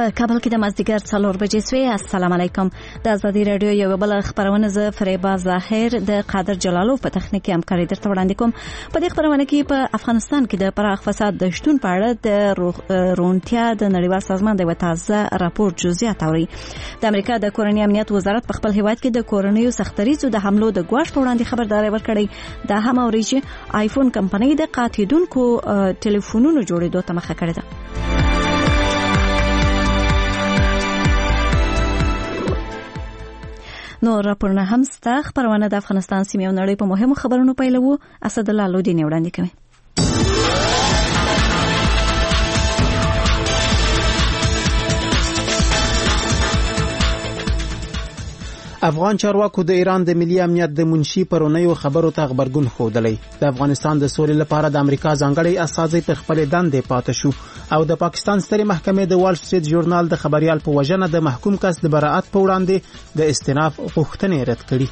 په کابل کې د مازدیګر 4 بجې سوی. السلام علیکم. د ازادي رادیو یو بل خبرونه ز فریبا ظاهر د قادر جلالو په تخنیکی همکاري درته وړاندې کوم. په دې خبرونه کې په افغانستان کې د پراخ فساد د شتون په اړه د رونتیا د نړیوال سازمان د تازه راپور جزئیات اوري. د امریکا د کورنۍ امنیت وزارت په خپل هیواد کې د کورنیو سختریزو د حملو د ګواښ په وړاندې خبرداري ورکړې. دا هم اوري چې آیفون کمپنۍ د قاتیدونکو ټلیفونونو جوړېدو ته مخه کړې ده. نو راپورونه هم ستا. خبرونه د افغانستان سیمې او نړۍ په مهمو خبرونو پیلوو. اسد الله لودین وړاندې کوي. افغان چارواکو د ایران د ملي امنیت د منشي پرونیو خبرو ته خبرګون ښودلی. د افغانستان د سولې لپاره د امریکا ځانګړی استازی پر خپل دندې پاتې شو او د پاکستان سترې محکمې د وال سټریټ ژورنال د خبريال په وجنه د محکوم کس د براءت په وړاندې د استئناف غوښتنې رد کړې.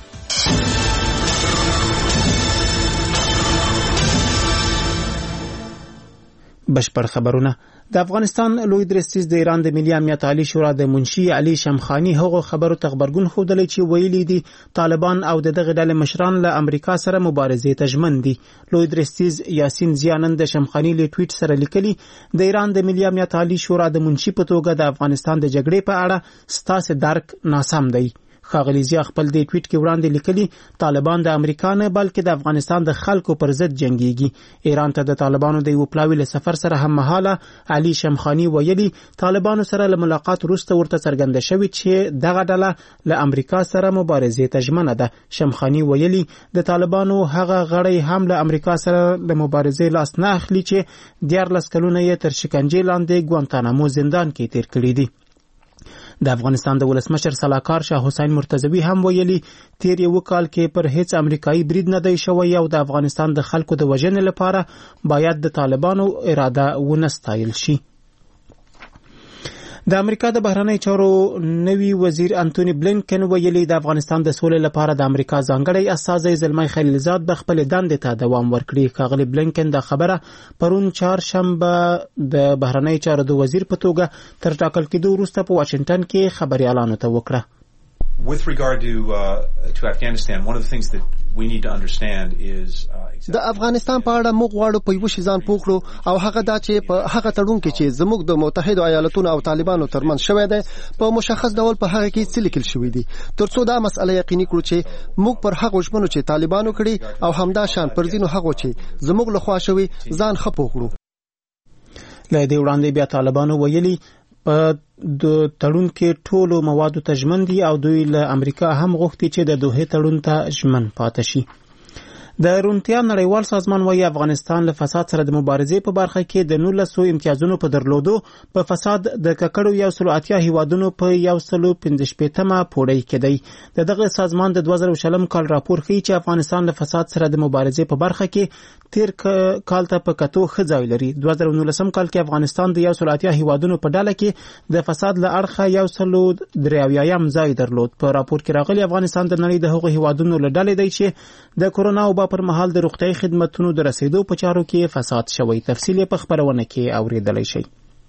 بشپړ خبرونه. د افغانستان لوی درستیز د ایران د ملي امنیت عالی شورا د منشي علي شمخانی هغه خبرو ته خبرګون ښودلی چې ویلي دي طالبان او دغه ډلې مشران له امریکا سره مبارزې ته ژمن دي. لوی درستیز یاسین زیانن د شمخانی له ټویټ سره لیکلي د ایران د ملي امنیت عالی شورا د منشي په توګه د افغانستان د جګړې په اړه ستاسو درک ناسم دی. ښاغلي زیا خپل د ټویټ کې وړاندې لیکلي طالبان د امریکا نه بلکې د افغانستان د خلکو پر ضد جنگيږي. ایران ته د طالبانو د یو پلاوي له سفر سره هم مهاله علي شمخانی ویلي طالبانو سره له ملاقات وروسته ورته څرګنده شوې چې دغه ډله له امریکا سره مبارزې ته ژمنه ده. شمخانی ویلي د طالبانو هغه غړي هم له امریکا سره د مبارزې لاس نه اخلي چې 14 کلونه یې تر شکنجې لاندې ګوانتانامو زندان کې تیر کړی دي. د افغانستان د ولسمشر سلاکار شاه حسین مرتضوی هم ویلي تیر یو کال کې پر هیڅ امریکایي برید نه دی شوی او د افغانستان د خلکو د وژنې لپاره باید د طالبانو اراده ونستایل شي. د امریکا د بهرنی چارو نوی وزیر انټونی بلینکن ویلي د افغانستان د سولې لپاره د امریکا ځانګړی استازی زلمای خلیلزاد به خپل دندې ته دوام ورکړي. ښاغلي بلینکن د خبره پرون چهارشنبه د بهرنی چارو د وزیر په توګه تر ټاکل کېدو وروسته په واشنگټن کې خبريالانو ته وکړه. With regard to Afghanistan, one of the things that we need to understand is د افغانستان په اړه موږ غواړو په یو شی ځان پوښړو او هغه دا چې په هغه تړون کې چې زموږ د متحده ایالاتونو او طالبانو ترمنځ شوی دی په مشخص ډول په هغه کې څه لیکل شوی دي ترڅو دا مسله یقیني کړو چې موږ پر هغه ژمنو چې طالبانو کړی او همدا شان پر ځینو هغه چې زموږ له خوا شوی ځان خپوکړو. له دې وړاندې بیا طالبانو ویلي په د تړون کې ټولو موادو ته ژمن دي او دوی له امریکا هم غوښتي چې د دوحې تړون ته ژمن پاتې شي. د رونتیا نړیوال سازمان وايي افغانستان له فساد سره د مبارزې په برخه کې د 1900 امتیازونو په درلودو په فساد د ککړو 180 هیوادونو په 155مه پوړی کې دی. دغه سازمان د 2020 کال راپور ښیي چې افغانستان له فساد سره د مبارزې په برخه کې تیر کال ته په کتو ښه ځای لري. 2019 کال کې افغانستان د 180 هیوادونو په ډله کې د فساد له اړخه 193م ځای درلود. په راپور کې راغلي افغانستان د نړۍ د هغو هیوادونو له ډلې دی چې د کورونا وبا پر مهال د روغتیايي خدماتو د رسیدو په چارو کې فساد شوی. تفصیل په خبرونه کې اوریدلای شئ.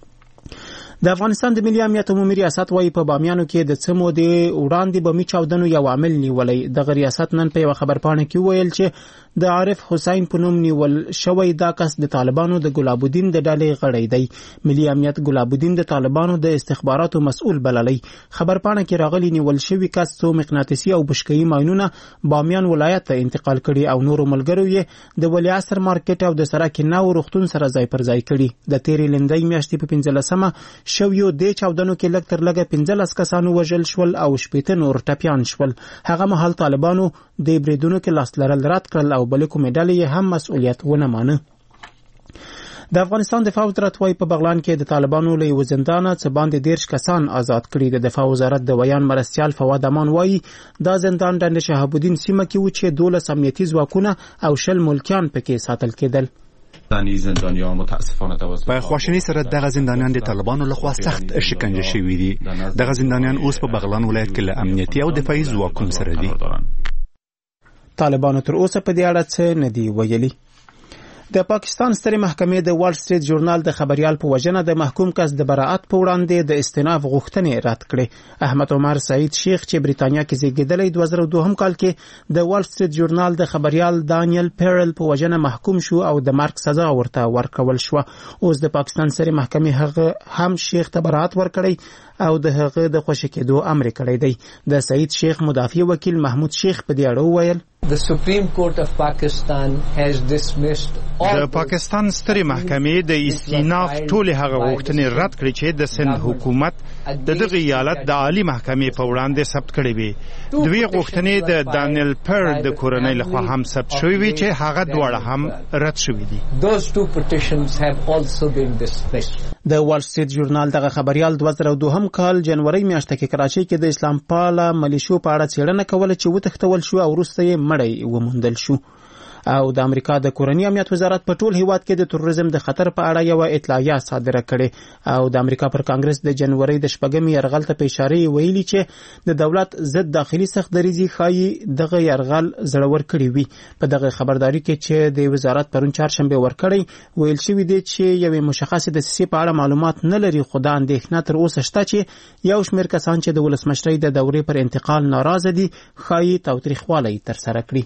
د افغانستان د ملي امنیت عمومي ریاست وايي په بامیانو کې د څمو د وړاندې بمي چاودنو یو عامل نیولای. د ریاست نن په خبرپاڼه کې ویل چې د عارف حسین په نوم نیول شوی دا کس د طالبانو د ګلاب الدین د ډلې غړی دی. ملي امنیت ګلاب الدین د طالبانو د استخباراتو مسؤل بللی. خبرپاڼه کې راغلی نیول شوی کس څو مقناطیسي او بشکوي ماینونه بامیان ولایت ته انتقال کړي او نورو ملګرو یې د ولی عصر مارکیټ او د سرک نو روغتون سره ځای پر ځای کړي. د تیرې لندۍ میاشتې په 15مه شویو د چاودنو کې لږ تر لږه 15 کسانو وژل شول او 18 نور ټپیان شول. هغه مهال طالبانو د بریدونو کې لاس لرل رد کړل او بلې کومې ډلې هم مسؤلیت ونه مانه. د افغانستان دفاع وزارت وايي په بغلان کې د طالبانو له یو زندانه څه باندې 13 کسان آزاد کړي. د دفاع وزارت د ویان مرستیال فواد امان وايي دا زندان د شهاب الدین سیمه کې و چې 12 امنیتي ځواکونه او 10 ملکیان پکې ساتل کېدل. په خواشینی سره دغه زندانیان د طالبانو لخوا سخت شکنجه شوي دي. دغه زندانیان اوس په بغلان ولایت کې له امنیتي او دفاعي ځواکونو سره دي. طالبانو تر اوسه په دې اړه څه نه دی ویلي. د پاکستان سترې محکمې د وال سټریټ ژورنال د خبريال په وجنه د محکوم کس د براءت په وړاندې د استئناف غوښتنې رد کړې. احمد عمر سعید شیخ چې بریتانیا کې زیږیدلی 2002 کال کې د وال سټریټ ژورنال د خبريال دانیل پیرل په وجنه محکوم شو او د مرګ سزا ورته ورکول شو. اوس د پاکستان سترې محکمې هغه هم شیخ ته براءت ورکړی او د هغه د خوشی کېدو امر کړی دی. د سعید شیخ مدافع وکیل محمود شیخ په دې اړه وویل The Supreme Court of Pakistan has dismissed د پاکستان سترې محکمې د استئناف ټولې هغه غوښتنې رد کړې چې د سند حکومت د دغه ایالت د عالی محکمې په وړاندې ثبت کړې وي. دوی غوښتنې د دانیل پر د کورنۍ لخوا هم ثبت شوې وي چې هغه دواړه هم رد شوې دي. Those two petitions have also been dismissed. د وال سټریټ ژورنال دغه خبريال 2002 کال جنوري میاشت کې کراچۍ کې د اسلام پاله ملیشو په اړه څېړنه کوله چې وتښتول شو او وروسته یې مړی وموندل شو. او د امریکا د کورنۍ امنیت وزارت په ټول هیواد کې د تروریزم د خطر په اړه یو اطلاعیه صادره کړې او د امریکا پر کانګرس د جنوري د شپږمې یرغل ته په اشاره ویلي چې د دولت ضد داخلي سخت دریزي خایي دغه یرغل زړور کړی وي. په دغه خبرداري کې چې د وزارت پرون چهارشنبه ورکړی ویل شوی دی چې یو مشخص د سیاسي په اړه معلومات نه لري، خو دا اندېښنه تر اوسه شته چې یو شمېر کسان چې د ولسمشرۍ د دورې پر انتقال ناراضه دي خایي تاوتریخوالی ترسره کړي.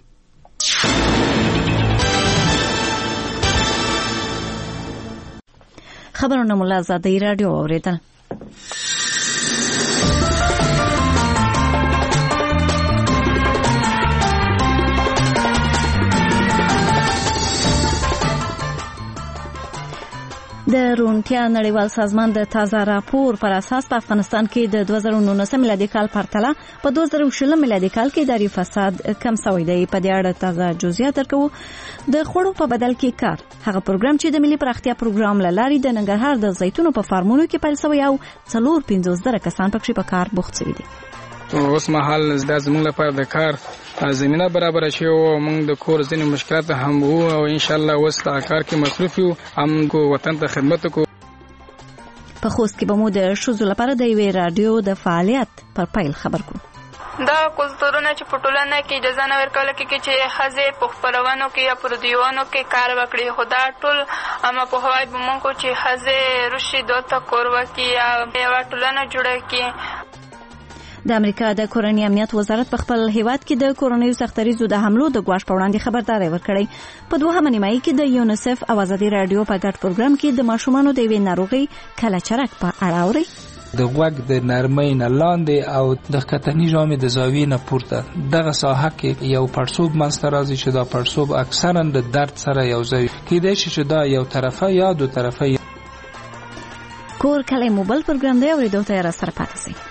خبرونه مولا آزادۍ رادیو اوریدل. د روڼتیا نړیوال سازمان د تازه راپور پر اساس په افغانستان کې د 2019 میلادي کال پرتله په 2020 میلادي کال کې اداري فساد کم شوی دی. په دې اړه تازه جزئیات درکو. د خوړو په بدل کې کار هغه پروګرام چې د ملي پراختیا پروګرام لاري د ننګرهار د زیتونو په فارمونو کې پیل شوی او 450 کسان پکې په کار بوخت شوي دي. اوس مهال د زموږ لپاره د کار زمينه برابر شي او موږ د کور ځینې مشکلات هم وو او ان شاء الله اوس د کار کې مصروف یو هم کو وطن ته خدمت کو. په خوست کې به مو د شوزو لپاره د وی رادیو د فعالیت پر پیل خبر کو. دا کلتورونه چې په ټولنه کې اجازه نه ورکول کېږي چې ښځې په خپرونو کې یا پر دیوانو کې کار وکړي، خو دا ټول اما په هوای به مونږ چې ښځې رشي دلته کور وکړي یا یوه ټولنه جوړه کړي. د امریکا د کورنۍ امنیت وزارت په خپل هیواد کې د کورونیو سختریزو د حملو د ګواښ په وړاندې خبرداري ورکړې. په دوهمه نیمایي کې د یونیسف او آزادي رادیو په ګډ پروګرام کې د ماشومانو د وینې ناروغي کلچرک په اړه اوري. د غوږ د نرمۍ نه لاندې او د کتنی جامې د زاویې نه پورته دغه ساحه کې یو پړسوب منځته راځي چې دا پړسوب اکثرا د درد سره یو ځای کېدای شي چې دا یو طرفه یا دو طرفه. کور کلی موبایل پروګرام دی اوریدو ته را سره پاتې شئ.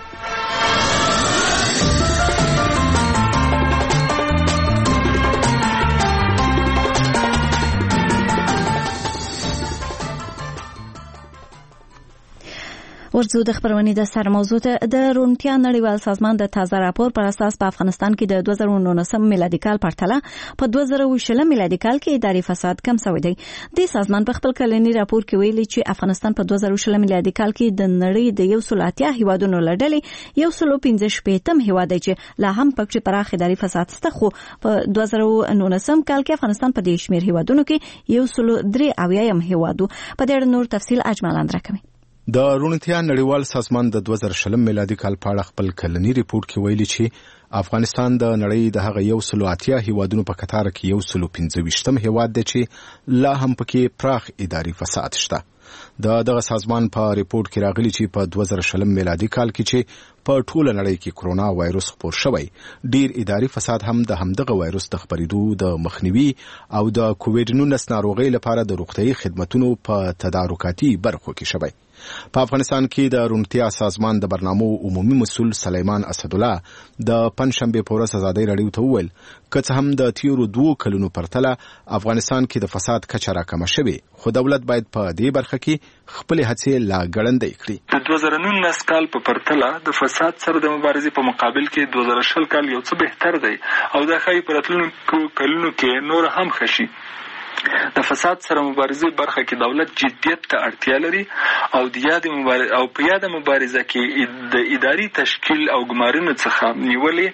ورځو د خبرونې د سر موضوع ته د روڼتیا نړیوال سازمان د تازه راپور پر اساس په افغانستان کې د 2019 میلادي کال پرتله په 2020 میلادي کال کې اداري فساد کم شوی دی. د سازمان په خپل کلنی راپور کې ویلي چې افغانستان په 2020 میلادي کال کې د نړۍ د 180 هیوادونو لړلې 115 هیواد دی چې لا هم پکې پراخ اداري فساد شته، خو په 2019 کال کې افغانستان په دې شمیر هیوادونو کې 103 هیوادو. په دې اړه نور تفصیل اجمل اندرکوي. د روڼتیا نړیوال سازمان د 2020 میلادي کال په اړه خپل کلنی ریپورت کې ویلي چې افغانستان د نړۍ د هغه 180 هیوادونو په کتار کې 115 هیواد دی چې لا هم پکې پراخ اداري فساد شته. دغه سازمان په ریپورت کې راغلي چې په 2020 میلادي کال کې چې په ټوله نړۍ کې کرونا وایروس خپور شوی، ډیر اداري فساد هم د همدغه وایروس د خپرېدو د مخنیوي او د کووډ 19 ناروغۍ لپاره د روغتیايي خدماتو په تدارکاتي برخو کې شوی. په افغانستان کې د روڼتیا سازمان د برنامو عمومي مسؤل سلیمان اسدالله د پنځشنبه په ورځ آزادۍ رادیو ته وویل که هم د تیرو 2 کلونو پرتله افغانستان کې د فساد کچه راکمه شوې، خو دولت باید په دې برخه کې خپل هڅې لا ګړندۍ کړي. د 2019 کال په پرتله د فساد سره د مبارزې په مقابل کې 2020 کال یو څه بهتر دی او دا ښایي په راتلونکو کلونو کې نور هم ښه شي. د فساد سره مبارزې برخه کې دولت جدیت ته اړتیا لري او په یاد مبارزه کې د اداري تشکیل او ګمارنې څخه نیولې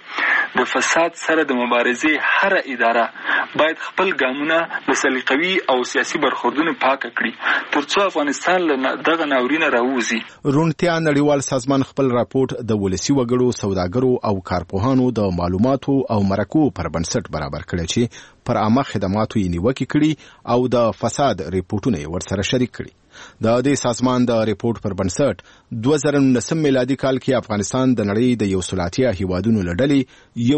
د فساد سره د مبارزې هر اداره باید خپل ګامونه له سلیقوي او سیاسي برخوردونو پاکه کړي ترڅو افغانستان له دغه ناورینه راووځي. روڼتیا نړیوال سازمان خپل راپورټ د ولسي وګړو، سوداګرو او کارپوهانو د معلوماتو او مرکو پر بنسټ برابر کړی چې پر عامه خدماتو یې نیوکې کړي او د فساد ریپورټونه یې ورسره شریک کړي. د دې سازمان د ریپورت پر بنسټ 2019 میلادي کال کې افغانستان د نړۍ د 180 هیوادونو له ډلې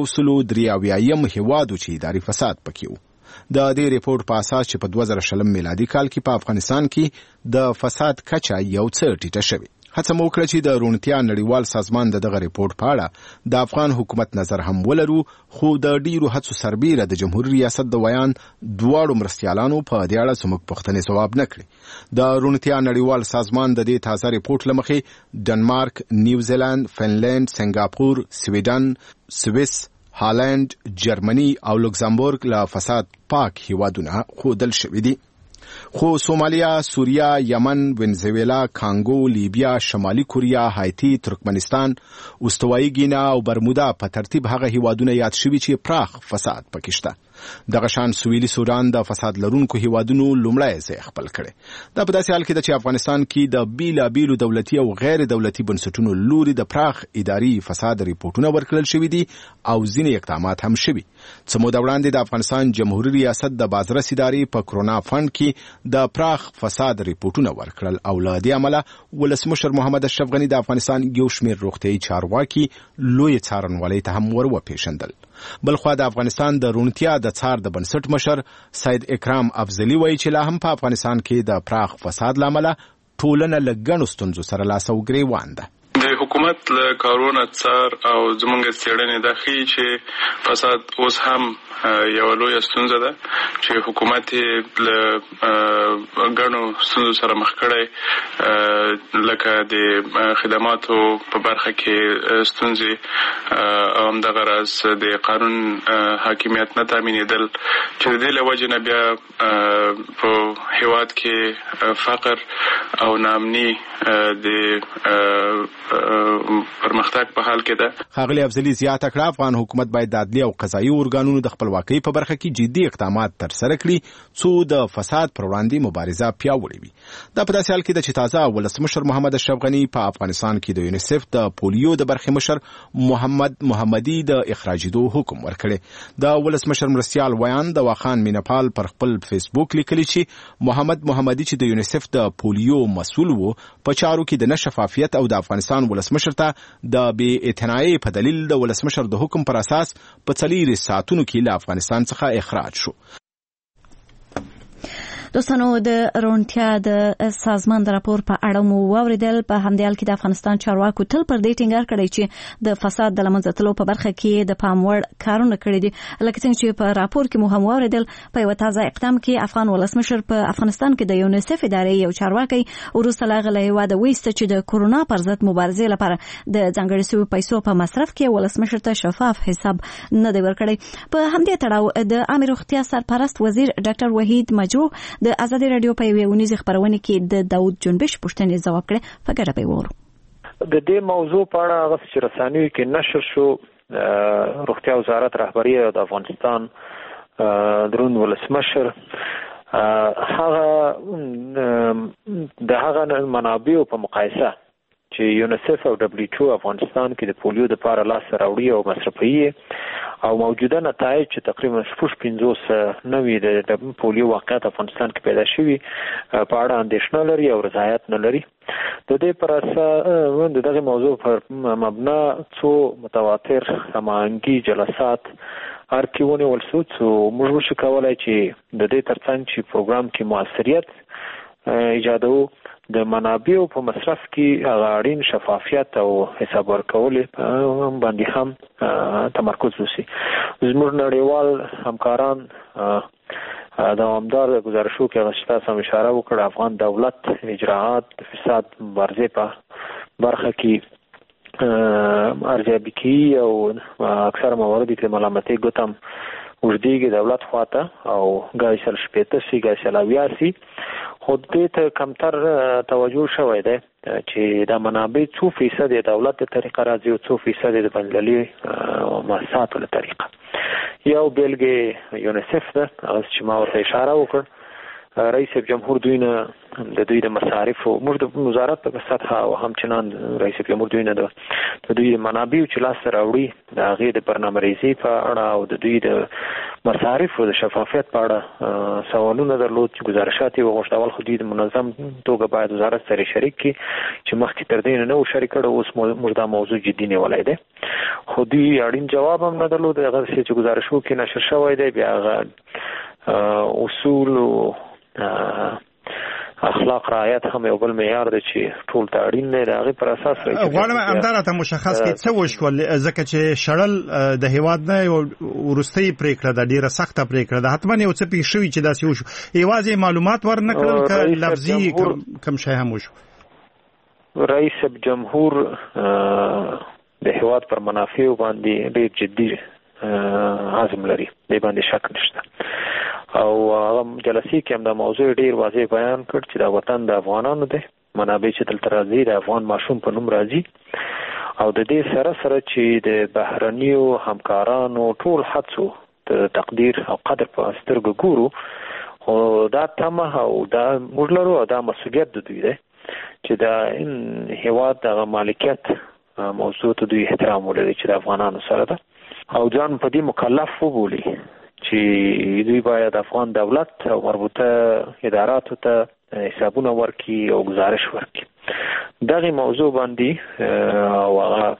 183 هیوادو چې اداري فساد پکې و. د دې ریپورت په اساس چې په 2020 میلادي کال کې په افغانستان کې د فساد کچه یو څه ټیټه شوې. هڅه مو وکړه چې د روڼتیا نړیوال سازمان دغه ریپورت په اړه د افغان حکومت نظر هم ولرو، خو د ډیرو هڅو سربیره د جمهوریت ریاست د ویان دواړو مرستیالانو په دې اړه زموږ پوښتنې ځواب نه کړې. د روڼتیا نړیوال سازمان د دې تازه ریپورت له مخې ډنمارک، نیوزیلند، فنلند، سنگاپور، سویډن، سویس، هالند، جرمني او لوکزامبورګ له فساد پاک هیوادونه ښودل شوي دي. خو سومالیا، سوریه، یمن، ونزویلا، کانګو، لیبیا، شمالي کوریا، هایتی، ترکمنستان، استوایي ګینا او برمودا په ترتیب هغه هیوادونه یاد شوي چې پراخ فساد پکې شته. دغه شان سویلي سودان د فساد لرونکو هیوادونو لومړی ځای خپل کړی. دا په داسې حال کې ده چې افغانستان کې د بیلابیلو دولتي او غیر دولتي بنسټونو لوري د پراخ اداري فساد ریپورټونه ورکړل شوي دي او ځینې اقدامات هم شوي. څه موده وړاندې د افغانستان جمهوریت ریاست د بازرس ادارې په کرونا فند کې د پراخ فساد ریپورټونه ورکړل او له دې امله ولسمشر محمد اشرف غني د افغانستان یو شمېر روغتیايي چارواکي لوی څارنوالۍ ته هم وروپېژندل. بلخوا د افغانستان د روڼتیا د څار د بنسټ مشر سید اکرام افضلي وایي چې لا هم په افغانستان کې د پراخ فساد له امله ټولنه له ګڼو ستونزو سره لاس او ګریوان ده. د حکومت له کارونه څار او زمونږ څېړنې دا ښیي چې فساد اوس هم یو لویه ستونزه ده چې حکومت یې له ګڼو ستونزو سره مخ کړی، لکه د خدماتو په برخه کې ستونزې او همدغه راز د قانون حاکمیت نه تامینېدل چې د دې له وجې نه بیا په هېواد کې فقر او ناامني د پرمختګ په حال کې ده. ښاغلي افضلي زیاته کړه افغان حکومت باید د عدلي او قضایي ارګانونو د خپلواکۍ په برخه کې جدي اقدامات ترسره کړي څو د فساد پر وړاندې مبارزه پیاوړې وي. دا په داسې حال کې ده چې تازه ولسمشر محمد اشرف غني په افغانستان کې د یونیسف د پولیو د برخې مشر محمد محمدي د اخراجېدو حکم ورکړی. د ولسمشر مرستیال ویان د واخان مینپال پر خپل فیسبوک لیکلي چې محمد محمدي چې د یونیسف د پولیو مسؤل و په چارو کې د نه شفافیت او د افغانستان ولسمشر ته د بې اعتنایۍ په دلیل د ولسمشر د حکم پر اساس په 4 ساعتونو کې له افغانستان څخه اخراج شو. دوستانو د روڼتیا د سازمان د راپور په اړه مو واوریدل. په همدې حال کې د افغانستان چارواکو تل پر دې ټینګار کړی چې د فساد د لمنځه تلو په برخه کې د پام وړ کارونه کړي دي. لکه څنګه چې په راپور کې مو هم واوریدل، په یو تازه اقدام کې افغان ولسمشر په افغانستان کې د یونیسف ادارې یو چارواکي وروسته له هغه له هېواده وایسته چې د کورونا پر ضد مبارزې لپاره د ځانګړي شویو پیسو په مصرف کې ولسمشر ته شفاف حساب نه دی ورکړی. په همدې تړاو د عامه روغتیا سرپرست وزیر ډاکټر وحید مجروح د ازادي رادیو په یوې ونیزې خبرونه کې د داود جنبش پوښتنې ځواب کړې. په ګډه به وورو. د دې موضوع په اړه هغه چې رسنیو کې نشر شو، روغتیا وزارت رهبری د افغانستان درون ولسمشر هغه د هغه منابعو په مقایسه چې یونیسف او دبليو افغانستان کې د پولیو د لپاره لاس راوړي او مصرفي او موجوده نتایج چې تقریبا 50 نوي د پولیو واقعیت افغانستان کې پیدا شوي په اړه اندېښنه لري او رضایت نه لري. د دې پر اساس دغه موضوع پر مبنا څو متواتر هماهنګي جلسات ارکیونه ولسوت موږ وشو کولای چې د دې ترڅنګ چې پروګرام کې موثریت ایجادو د منابعو په مصرف کې اړین شفافیت او حساب ورکول باندې هم تمرکز وشي. زموږ نړیوال همکاران دوامدار گزارشو کې غشتا سم اشاره وکړه افغان دولت اجراءات د فساد مبارزې په برخه کې ارزیابي کوي او اکثر موارد کې ملامتي ګوتم وردیږي دولت خواته او ګایسل شپېته سي ګایسل اویاسي خو دې ته کمتر توجه شوی دی چې دا منابع 2% د دولت د طریقه راځي او 2% د بین‌المللي مؤسساتو له طریقه. یو بیلګې یونیسف ده چې ما ورته اشاره وکړ. رئیس جمهور دوی نه د دوی د مصارفو موږ د وزارت په سطح او همچنان رئیس جمهور دوی نه د دوی منابع چې لاس راوړي د هغې د برنامه‌ریزي په اړه او د دوی د مصارفو د شفافیت په اړه سوالونه درلود چې ګزارشات یې وغوښتل. اول خو دوی د منظم توګه باید وزارت سره شریک کړي چې مخکې تر دې نه و شریک کړی، اوس موږ دا موضوع جدي نیولی دی. خو دوی اړین جواب هم نه درلود. هغه چې گزارش وکړي نشر شوی دی، بیا هغه اصول او اخلاق رعایت هم یو بل معیار دی چې ټول ته اړین دی. د هغې پر اساس غواړم همدا راته مشخص کړي څه وشول، ځکه چې شړل د هېواد نه یو وروستۍ پرېکړه ده، ډېره سخته پرېکړه ده. حتما یو څه پېښ شوي چې داسې وشو. یوازې معلومات ورنه کړل که لفظي کوم شی هم وشو؟ رئیس جمهور د هېواد پر منافعو باندې ډېر جدي عزم لري، دې باندې شک نشته. او هغه جلسې کې هم دا موضوع ډیر واضح بیان کړ چې دا وطن د افغانانو دی، منابع چې دلته راځي د افغان ماشوم په نوم راځي، او د دې سره سره چې د بهرنیو همکارانو ټول هڅو د تقدیر او قدر په سترګو ګورو. خو دا تمه او دا موږ لرو او دا مسؤلیت د دوی دی چې دا هېواد د مالکیت موضوع ته دوی احترام ولري چې د افغانانو سره ده، او ځان په دې مکلف وبولي چې دوی باید افغان دولت او مربوطه اداراتو ته حسابونه ورکړي او گزارش ورکړي. دغه موضوع باندې او هغه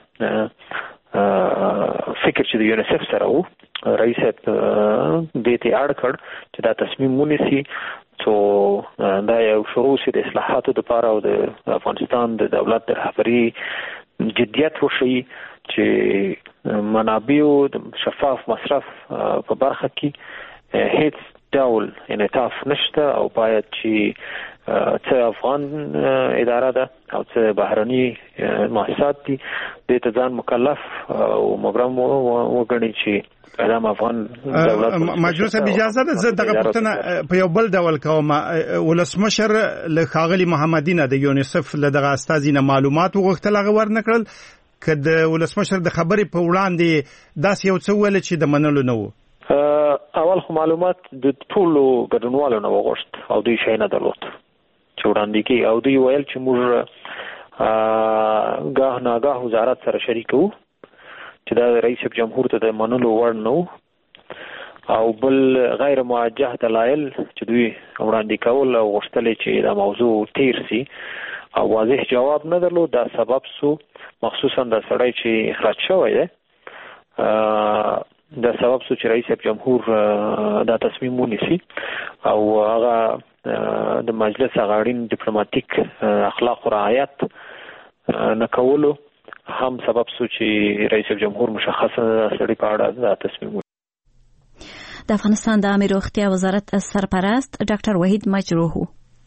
فکر چې د یونیسف سره وو، رئیس دې ته اړ کړ چې دا تصمیم ونیسي څو دا یو شروع سي د اصلاحاتو لپاره او د افغانستان د دولت د رهبري جدیت وشي چې منابعو د شفاف مصرف په برخه کې هیڅ ډول انعطاف نشته، او باید چې څه افغان اداره ده او څه بهرني مؤسسات دي دې ته ځان مکلف او مبرم وګڼي چې پیغام افغان دولت. مجلس اجازه ده زه دغه پوښتنه په یو بل ډول کوم. ولسمشر له ښاغلي محمدي نه د یونیسف له دغه استازي نه معلومات وغوښتل، هغه ورنکړل که د ولسمشر د خبرې په وړاندې داسې یو څه ویل چې د منلو نه وو؟ اول خو معلومات د ټولو ګډونوالو نه وغوښت او دوی شی نه درلود چې وړاندې کړي، او دوی ویل چې موږ ګاه ناګاه وزارت سره شریک وو چې دا رئیس جمهور ته د منلو وړ نه وو، او بل غیر موجه دلایل چې دوی وړاندې کول او غوښتل چې دا موضوع تیر سي او واضح جواب نه درلود. دا سبب سو مخصوصا د سړی چې اخراج شوی دی، دا سبب سو چې رئیس جمهور دا تصمیم ونیسي او هغه د مجلس غاړین ډیپلوماټیک اخلاق او رعایت نه کولو هم سبب سو چې رئیس جمهور مشخصه سړی په اړه دا تصمیم ونیسي. د افغانستان د عامه روغتیا وزارت سرپرست ډاکټر وحید مجروح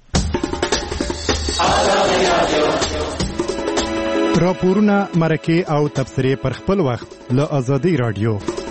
راپورونه، مرکې او تبصرې پر خپل وخت له آزادۍ رادیو.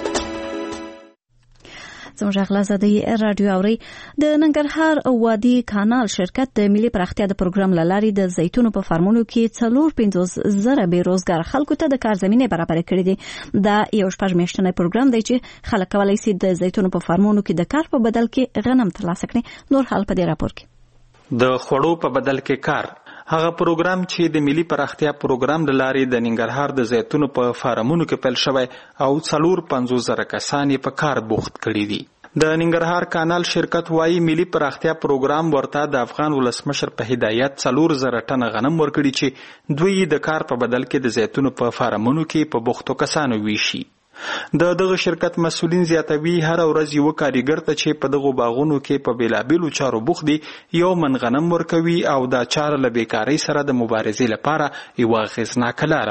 زموږ غلا زادي رادیو اوري. د ننګرهار وادي کانال شرکت د ملي پراختیا د پروګرام لاري د زیتونو په فارمونو کې 450,000 بیروزګار خلکو ته د کار زمينه برابر کړې دي. دا یو شپږ میاشتنی پروګرام دی چې خلک کولای شي د زیتونو په فارمونو کې د کار په بدل کې غنم ترلاسه کړي. نور حال په دې راپور کې د خوړو په بدل کې کار هغه پروګرام چې د ملي پراختیا پروګرام د لارې د ننګرهار د زیتونو په فارمونو کې پیل شوی او 450,000 کسان په کار بوخت کړي دي. د ننګرهار کانال شرکت وايي ملي پراختیا پروګرام ورته د افغان ولسمشر په هدایت 4,000 ټن غنم ورکړي چې دوی د کار په بدل کې د زیتونو په فارمونو کې په بوختو کسانو ویشي. دغه شرکت مسؤلین زیاتوي هر ورځ یو کاریګر ته چې په دغه باغونو کې په بیلابیلو چارو بوخت دي یو من غنم ورکوي او دا چاره له بیکاری سره د مبارزې لپاره یو غیزناک لاره ده.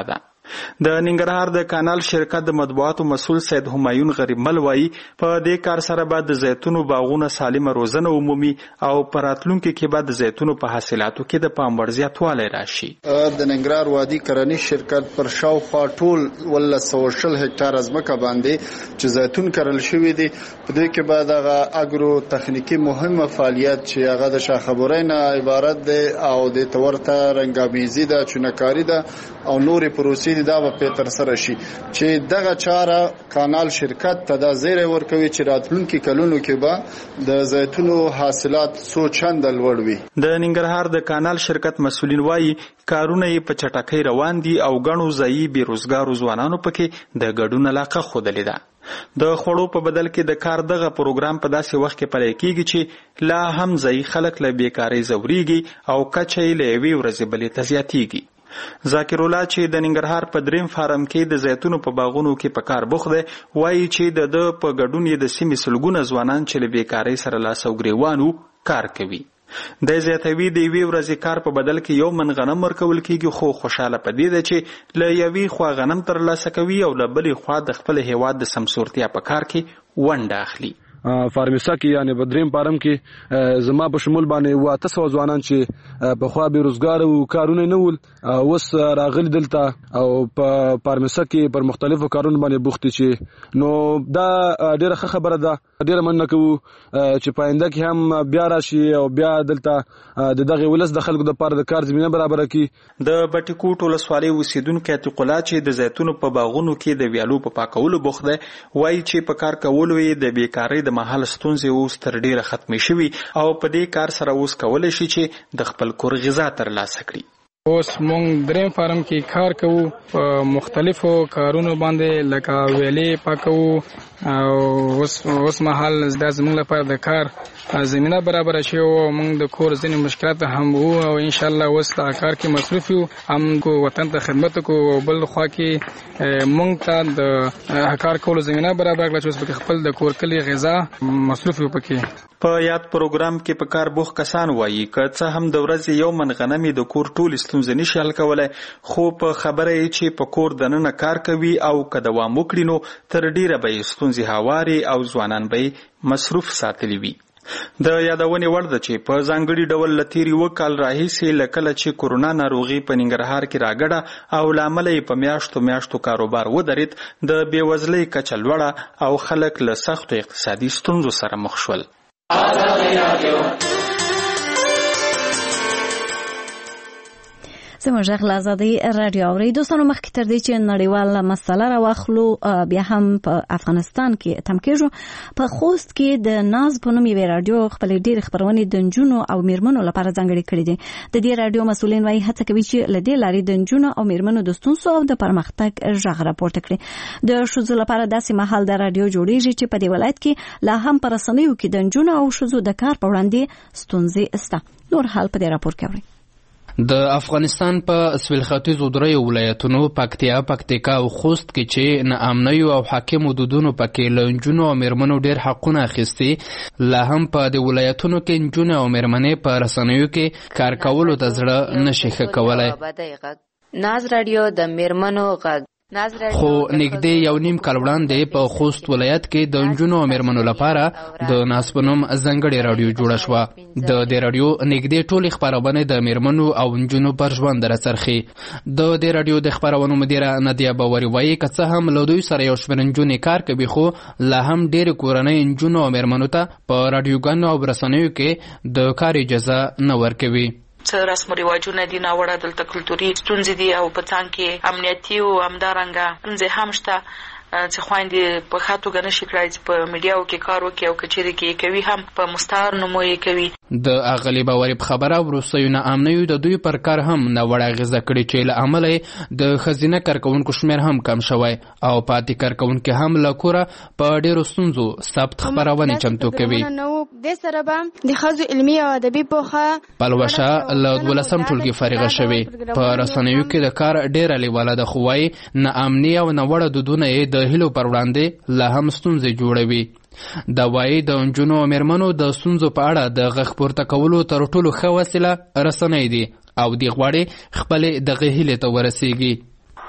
د ننګرهار د کانال شرکت د مطبوعاتو مسؤل سید همایون غریب مل وایي په دې کار سره به د زیتونو باغونه سالمه روزنه عمومي او په راتلونکي کې به د زیتونو په حاصلاتو کې د پام وړ زیاتوالی راشي. د ننګرهار وادي کرنیز شرکت پر شاوخوا ټول 1920 هکتار ځمکه باندې چې زیتون کرل شوی دی په دې کې به دغه اګرو تخنیکی مهمه فعالیت چې هغه د شاخبرۍ نه عبارت دی او د تورته رنګامیزي ده چونکاری ده او نورې پروسې دا په تر سره شي چې دغه چاره کانال شرکت ته د زیری ورکوي چې راتلونکي کلونو کې به د زیتونو حاصلات څو چنده لوړ وي. د ننګرهار د کانال شرکت مسؤلین وایي کارونه یې په چټکۍ روان دي او ګڼو ځایي بیروزګارو ځوانانو پکې د ګډون علاقه ښودلې ده. د خوړو په بدل کې د کار دغه پروګرام په داسې وخت کې پلی کیږي چې لا هم ځایي خلک له بیکارۍ ځورېږي او کچه یې له یوې ورځې بلې ته زیاتېږي. ذاکر الله چې د ننګرهار په دریم فارم کې د زیتونو په باغونو کې په کار بوخت دی وایي چې د په ګډون یې د سیمې سلګونه ځوانان چې له بیکارۍ سره لاس او ګریوان کار کوي. د زیاتوي د یوې ورځې کار په بدل کې 1 من غنم ورکول کېږي خو خوشاله په دې ده چې له یوې خوا غنم ترلاسه کوي او له بلې خوا د خپل هیواد د سمسورتیا په کار کې ونډه اخلي. فارمیسا کې یعنی بدریم پارم کې زما په شمول باندې 800 ځوانان چې په خوا بیروزګار او کارونه نه ول اوس راغلي دلته او په فارمیسا کې پر مختلفو کارونو باندې بوخت چې نو دا ډیره ښه خبره ده. ډیره مننه کوو چې پاینده کې هم بیا راشي او بیا دلته دغه ولس د خلکو د پاره د کار زمينه برابر کړي. د بټکوټ ولسوالۍ اوسیدونکو عتیق الله چې د زیتونو په باغونو کې د ویالو په پاکولو بوخت دی وایي چې په کار کولو یې د بیکارۍ محل ستونزې اوس تر ډیره ختمې شوي او په دې کار سره اوس کولی شي چې د خپل کور غذا ترلاسه کړي. اوس مونږ دریم فارم کې کار کوو په مختلفو کارونو باندې لکه ویلې پاکوو او اوس مهال دا زموږ لپاره د کار زمینه برابر شي او مونږ د کور ځینې مشکلات هم وو او ان شاء الله اوس د کار کې مصروف یو هم کو وطن ته خدمت کو او بل خوا کې مونږ ته د کار کولو زمینه برابر کړل چې اوس خپل د کور کلی غذا مصروف یو پکې. په یاد پروګرام کې په کار بوخ کسان وایي که څه هم د ورځې 1 من غنم د کور ټول ستونزې نشي حل کولی خو په خبره یې چې په کور دننه کار کوي او که دوام وکړي نو تر ډیره به یې ستونزې هواري او ځوانان به یې مصروف ساتلی وي. د یادونې وړ ده چې په ځانګړي ډول له تېرې 2 کال راهیسې له کله چې کورونا ناروغي په ننګرهار کې راګډه او له امله یې په میاشتو کاروبار ودرېد د بېوزلۍ کچه لوړه او خلک له سختو اقتصادي ستونزو سره مخ شول. زموږ غږ له ازادۍ راډیو اوري. دوستانو مخکې تر دې چې نړیواله مسله راواخلو بیا هم په افغانستان کې تم کېږو په خوست کې د ناز په نوم یوې راډیو خپلې ډېرې خپرونې د نجونو او میرمنو لپاره ځانګړې کړې دي. د دې راډیو مسؤلین وایي هڅه کوي چې له دې لارې د نجونو او میرمنو د ستونزو او د پرمختګ غږ راپورته کړي. د ښځو لپاره داسې مهال د راډیو جوړیږي چې په دې ولایت کې لا هم په رسنیو کې د نجونو او ښځو د کار په وړاندې ستونزې شته. نور حال په دې راپور کې اورئ. د افغانستان په سویل ختیځو دریو ولایتونو پکتیکا او خوست کې چې ناامنیو او حاکم حدودونو پکې له نجونو او میرمنو ډېر حقونه اخیستي لا هم په دې ولایتونو کې نجونې او میرمنې په رسنیو کې کار کولو ته زړه نشي ښه کولی. ناز راډیو د میرمنو غږ خو نږدې 1.5 کال وړاندې په خوست ولایت کې د نجونو او میرمنو لپاره د ناز په نوم ځانګړې راډیو جوړه شوه. د دې راډیو نږدې ټولې خپرونې د میرمنو او نجونو پر ژوند راڅرخي. د دې راډیو د خپرونو مدیره نادیه باوري وایي که څه هم له دوی سره یو شمېر نجونې کار کوي خو لا هم ډېرې کورنۍ نجونو او میرمنو ته په راډیوګانو او رسنیو کې د کار اجازه نه ورکوي. څه رسم رواجونه دي ناوړه دلته کلتوري ستونزې دي او په څنګ کې امنیتي او همدارنګه ستونزې هم شته چې خویندې په ښه توګه نشي کړای چې په میډیاو کې کار وکړي او که چیرې کې یې کوي هم په مستعار نومو یې کوي. د اغلې باوري په خبره وروستیو ناامنیو د دوی پر کار هم ناوړه اغېزه کړې چې له امله یې د ښځینه کارکوونکو شمېر هم کم شوی او پاتې کارکوونکي هم له کوره په ډېرو ستونزو ثبت خپرونې چمتو کوي. دې سره به د ښځو علمي او ادبي پوهه پلوشه له 12م ټولګي فارغه شوې. په رسنیو کې د کار ډېره لیواله ده خو وایي ناامني او ناوړه دودونه یې د هیلو پر وړاندې لا هم ستونزې جوړوي. دا وایي د نجونو او میرمنو د ستونزو په اړه د غږ پورته کولو تر ټولو ښه وسیله رسنۍ دي او دوی غواړي خپلې دغې هیلې ته ورسیږي.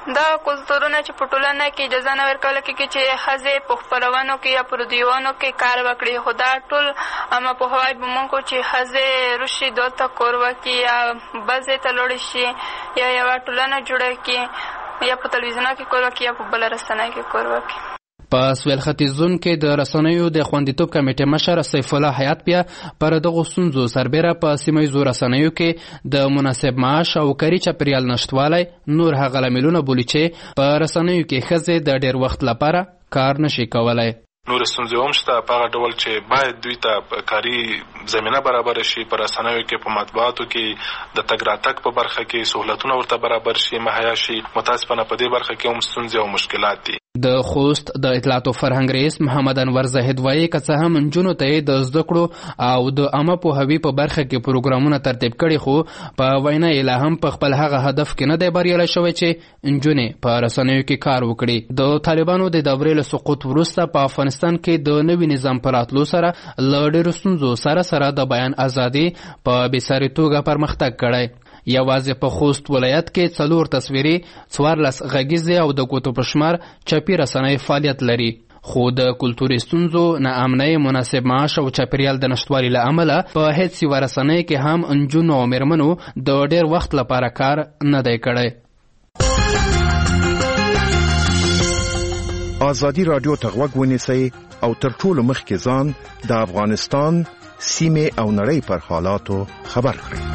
دا کلتورونه چې په ټولنه کې اجازه نه ورکوله کېږي چې ښځې په خپرونو کې یا په رادیوونو کې کار وکړي، خو دا ټول اما پوهوی به موږ چې ښځې راشي دلته کار وکړي یا بل ځای ته لاړې شي یا یوه ټولنه جوړه کړي یا په تلویزیون کې کار وکړي یا په بله رسنۍ کې کار وکړي. په سویل ختیځ زون کې د رسنیو د خوندیتوب کمیټې مشر سیف الله حیات بیا پر دغو ستونزو سربیره په سیمه ییزو رسنیو کې د مناسب معاش او کاري چاپیریال نشتوالی نور هغه لاملونه بولي چې په رسنیو کې ښځې د ډېر وخت لپاره کار نشي کولی. نور ستونزې هم شته په هغه ډول چې باید دوی ته کاري زمینه برابر شي، په رسنیو کې په مطبوعاتو کې د تګ راتګ په برخه کې سهولتونه ورته برابر شي، مهیا شي. متاسفانه په دې برخه کې هم ستونزې او مشکلات دي. د خوست د اطلاعات او فرهنګ رئیس محمد انور زاهد وایي که څه هم نجونو ته د زده کړو او د عامه پوهاوي په برخه کې پروګرامونه ترتیب کړي، خو په وینا یې لا هم په خپل هغه هدف کې نه دی بریالی شوی چې نجونې په رسنیو کې کار وکړي. د طالبانو د دورې له سقوط وروسته په افغانستان کې د نوي نظام په راتلو سره له ډېرو ستونزو سره د بیان ازادي په بېساري توګه پرمختګ کړی. یوازې په خوست ولایت کې 4 تصویري 14 غږیزې او د ګوتو په شمار چاپي رسنۍ فعالیت لري، خو د کلتوري ستونزو، ناامنۍ، مناسب معاش او چاپیریال د نشتوالي له امله په هیڅ یوه رسنۍ کې هم نجونو او میرمنو د ډېر وخت لپاره کار نه دی کړی. ازادي راډیو ته غوږ ونیسئ او تر ټولو مخکې ځان د افغانستان سیمې او نړۍ پر حالاتو خبر کړئ.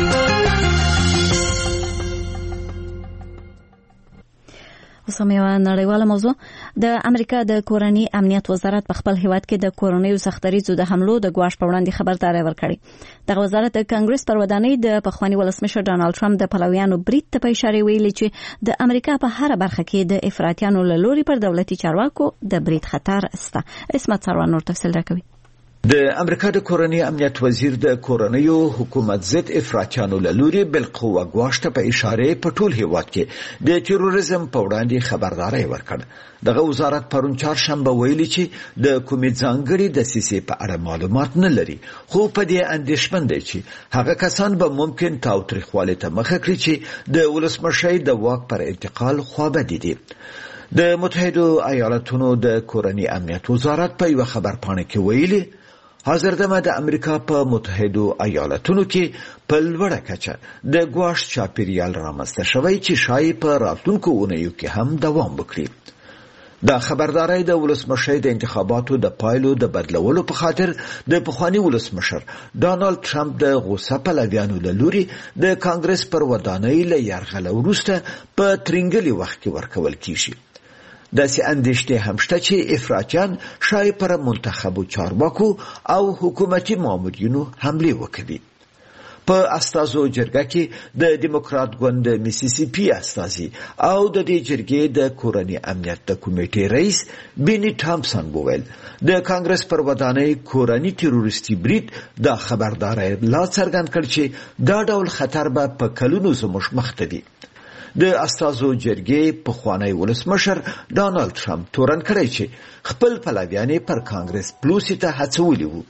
اوس هم یوه نړیواله موضوع. د امریکا د کورني امنیت وزارت په خپل هیواد کې د کورنیو سختدریځو د حملو د ګواښ په وړاندې خبرداری ورکړی. دغه وزارت د کانګرس پر ودانۍ د پخواني ولسمشر ډانلډ ټرمپ د پلویانو برید ته په اشاره ویلي چې د امریکا په هر برخه کې د افراطیانو له لوري پر دولتي چارواکو د برید خطر شته. اسمت سروان نور تفصیل راکوي. د امریکا د کورني امنیت وزیر د کورنیو حکومت ضد افراطیانو له لوري بالقوه ګواښ ته په اشاره په ټول هیواد کې د تروریزم په وړاندې خبرداری ورکړ. دغه وزارت پرون چهارشنبه ویلي چې د کومې ځانګړي دسیسې په اړه معلومات نه لري، خو په دې اندېښمن دی چې هغه کسان به ممکن تاوتریخوالي ته مخه کړي چې د ولسمشر د واک پر انتقال خوابدي دي. د متحده ایالاتونو د کورني امنیت وزارت په یو خبرپاڼه کې ویلي حاضر دمه د امریکا په متحده ایالاتونو کې په لوړه کچه د ګواښ چاپیریال رامنځته شوی چې شایي په راتلونکو اونیو کې هم دوام وکړي. دا خبرداری د ولسمشر د انتخاباتو د پایلو د بدلولو په خاطر د پخواني ولسمشر ډانلډ ټرمپ د غوسه پلویانو له لوري د کانګرس پر ودانۍ له یرغله وروسته په ترنګلي وخت کې ورکول کیږي. داسې اندېښنې هم شته چې افراطیان شاید پر منتخبو چارواکو او حکومتي مامورینو حملې وکړي. په استازو جرګه کې د دیموکرات ګوند میسیسیپي استازي او د دې جرګې د کورني امنیت د کمیټې رئیس بینی تامسن وویل د کانګرس پر ودانۍ کورني تروریستي برید د خبردارۍ لا څرګند کړ چې دا ډول خطر به په کلونو زموږ مخته وي. د استازو جرګې پخوانی ولسمشر ډانلډ ټرمپ تورن کړی چې خپل پلویان پر کانګرس پلوسی ته هڅولي وو.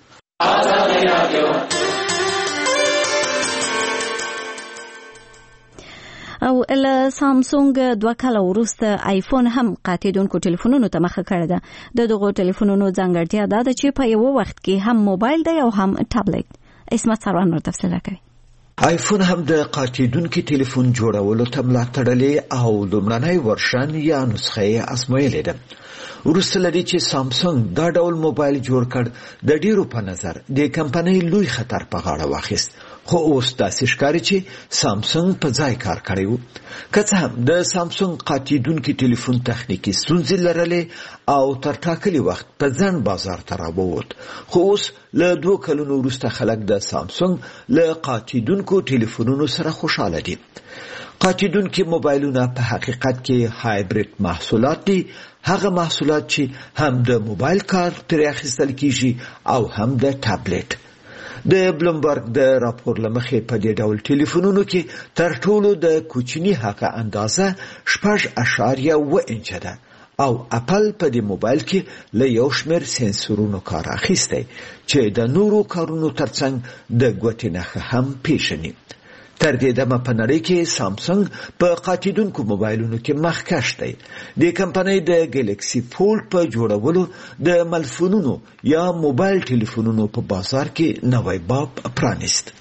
او له سامسونګ 2 کاله وروسته آیفون هم قاطیدونکو ټلیفونونو ته مخه کړې ده. د دغو ټلیفونونو ځانګړتیا دا ده چې په یو وخت کې هم موبایل دی او هم ټابلیټ. اسمت سروان نور تفصیل راکوي. آیفون هم د قاطیدونکو ټلیفون جوړولو ته ملا تړلې او لومړنی ورشن یا نسخه یې ازمویلې ده. وروسته لري چې سامسونګ دا ډول موبایل جوړ کړ د ډیرو په نظر د کمپنۍ لوی خطر په غاړه واخیست، خو اوس داسې ښکاري چې سامسونګ په ځای کار کړی و. که څه هم د سامسونګ قاطیدونکو ټلیفون تخنیکي ستونزې لرلې او تر ټاکلي وخت په ځنډ بازار ته راووت، خو اوس له 2 کلونو وروسته خلک د سامسونګ له قاطیدونکو ټلیفونونو سره خوشاله دي. قاطیدونکو موبایلونه په حقیقت کې هایبرید محصولات دي، هغه محصولات چې هم د موبایل کار ترې اخیستل کیږي او هم د ټابلیټ. د بلومبرګ د راپور لمخې په دې ډول ټلیفونونو کې تر ټولو د کوچني هغه اندازه 6.1 انچه ده او اپل په دې موبایل کې له یو شمېر سنسورونو کار اخیستی چې د نورو کارونو ترڅنګ د ګوتې نښه هم پیژني. تر دې دمه په نړۍ کې سامسنګ په قاتیدونکو موبایلونو کې مخکښ دی. د کمپنۍ د ګلیکسي فولډ په جوړولو د ملفونونو یا موبایل ټلیفونونو په بازار کې نوی باب پرانیست.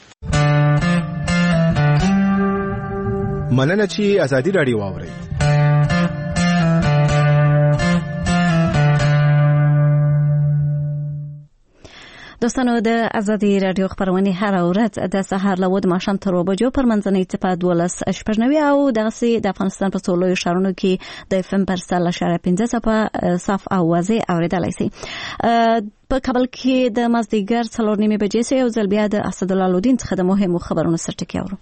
مننه چې ازادي راډیو واورئ. دوستانو د ازادي راډیو خبرونه هر ورځ د سهار له 8 ماښام تر 2 بجو پر منځنۍ څپه 12:90 او دغه د افغانستان په څولو شهرونو کې د FM پر 100.15 څپه صاف او واضح اوریدلای شي. په کابل کې د مازدیګر 4:30 بجې یو ځل بیا د اسدالله لودین څخه د مهمو خبرونو سرټکی اورو.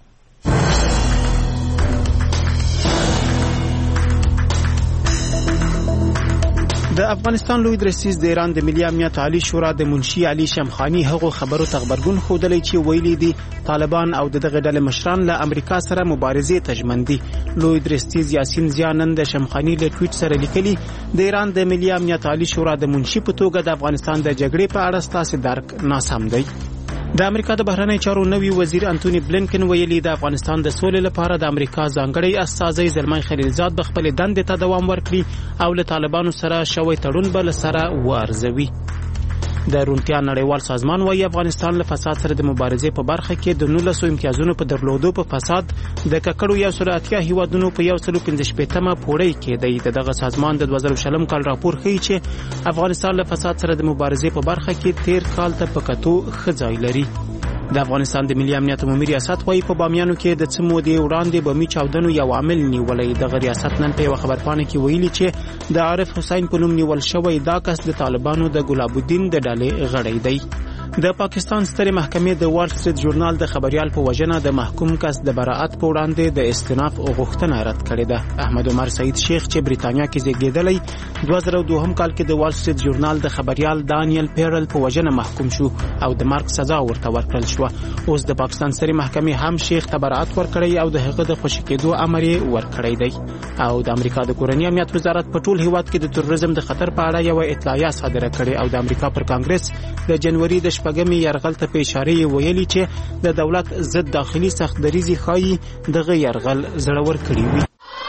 د افغانستان لوی درسیز د ایران د ملي امنیت عالی شورا د منشي علي شمخانی هغه خبرو تخبرګون خودلې چې ویلي دي طالبان او دغه ډلې مشران له امریکا سره مبارزې تجمن دي. لوی درسیز یاسین زیانند د شمخانی له ټویټ سره لیکلي د ایران د ملي امنیت عالی شورا د منشي په توګه د افغانستان د جګړې په اړه ستاسو درک ناسم دی. د امریکا د بهرنی چارو نوی وزیر انټونی بلینکن ویلي د افغانستان د سولې لپاره د امریکا ځانګړی استازی زلمای خلیلزاد به خپل دندې ته دوام ورکړي او له طالبانو سره شوی تړون بل سره وارزوي. د روڼتیا نړیوال سازمان وايي افغانستان له فساد سره د مبارزې په برخه کې د 19 امتیازونو په درلودو په فساد د ککړو یو سرعتیا هیوادونو په 115مه پوړی کې د دغه سازمان د 2020 کال راپور ښیي چې افغانستان له فساد سره د مبارزې په برخه کې 13 کال ته په کتو خځای لري. د افغانستان د ملي امنیت عمومي ریاست وايي په بامیانو کې د څمو دی وړاندې بمي چاودنو یو عامل نیولې. د ریاست نن په یو خبرپاڼه کې ویلي چې د عارف حسین په نوم نیول شوی دا کس د طالبانو د ګلاب الدین د ډلې غړی دی. د پاکستان سترې محکمې د وال سټریټ ژورنال د خبريال په وجنه د محکوم کس د براءت په وړاندې د استئناف غوښتنه رد کړې ده. احمد عمر سعید شیخ چې بریتانیا کې زیږیدلی 2002 کال کې د وال سټریټ ژورنال د خبريال دانیل پیرل په وجنه محکوم شو او د مرګ سزا ورته ورکړل شو. اوس د پاکستان سترې محکمې هم شیخ ته براءت ورکړی او د هغه د خوشی کېدو امر یې ورکړی دی. او د امریکا د کورنۍ امنیت وزارت په ټول هیواد کې د تروریزم د خطر په اړه یو اطلاعیه صادره کړې او د امریکا پر کانګرس د جنوري د شپږمې یرغل ته په اشاره ویلي چې د دولت ضد داخلي سختدریزي خایي دغه یرغل زړور کړی وي.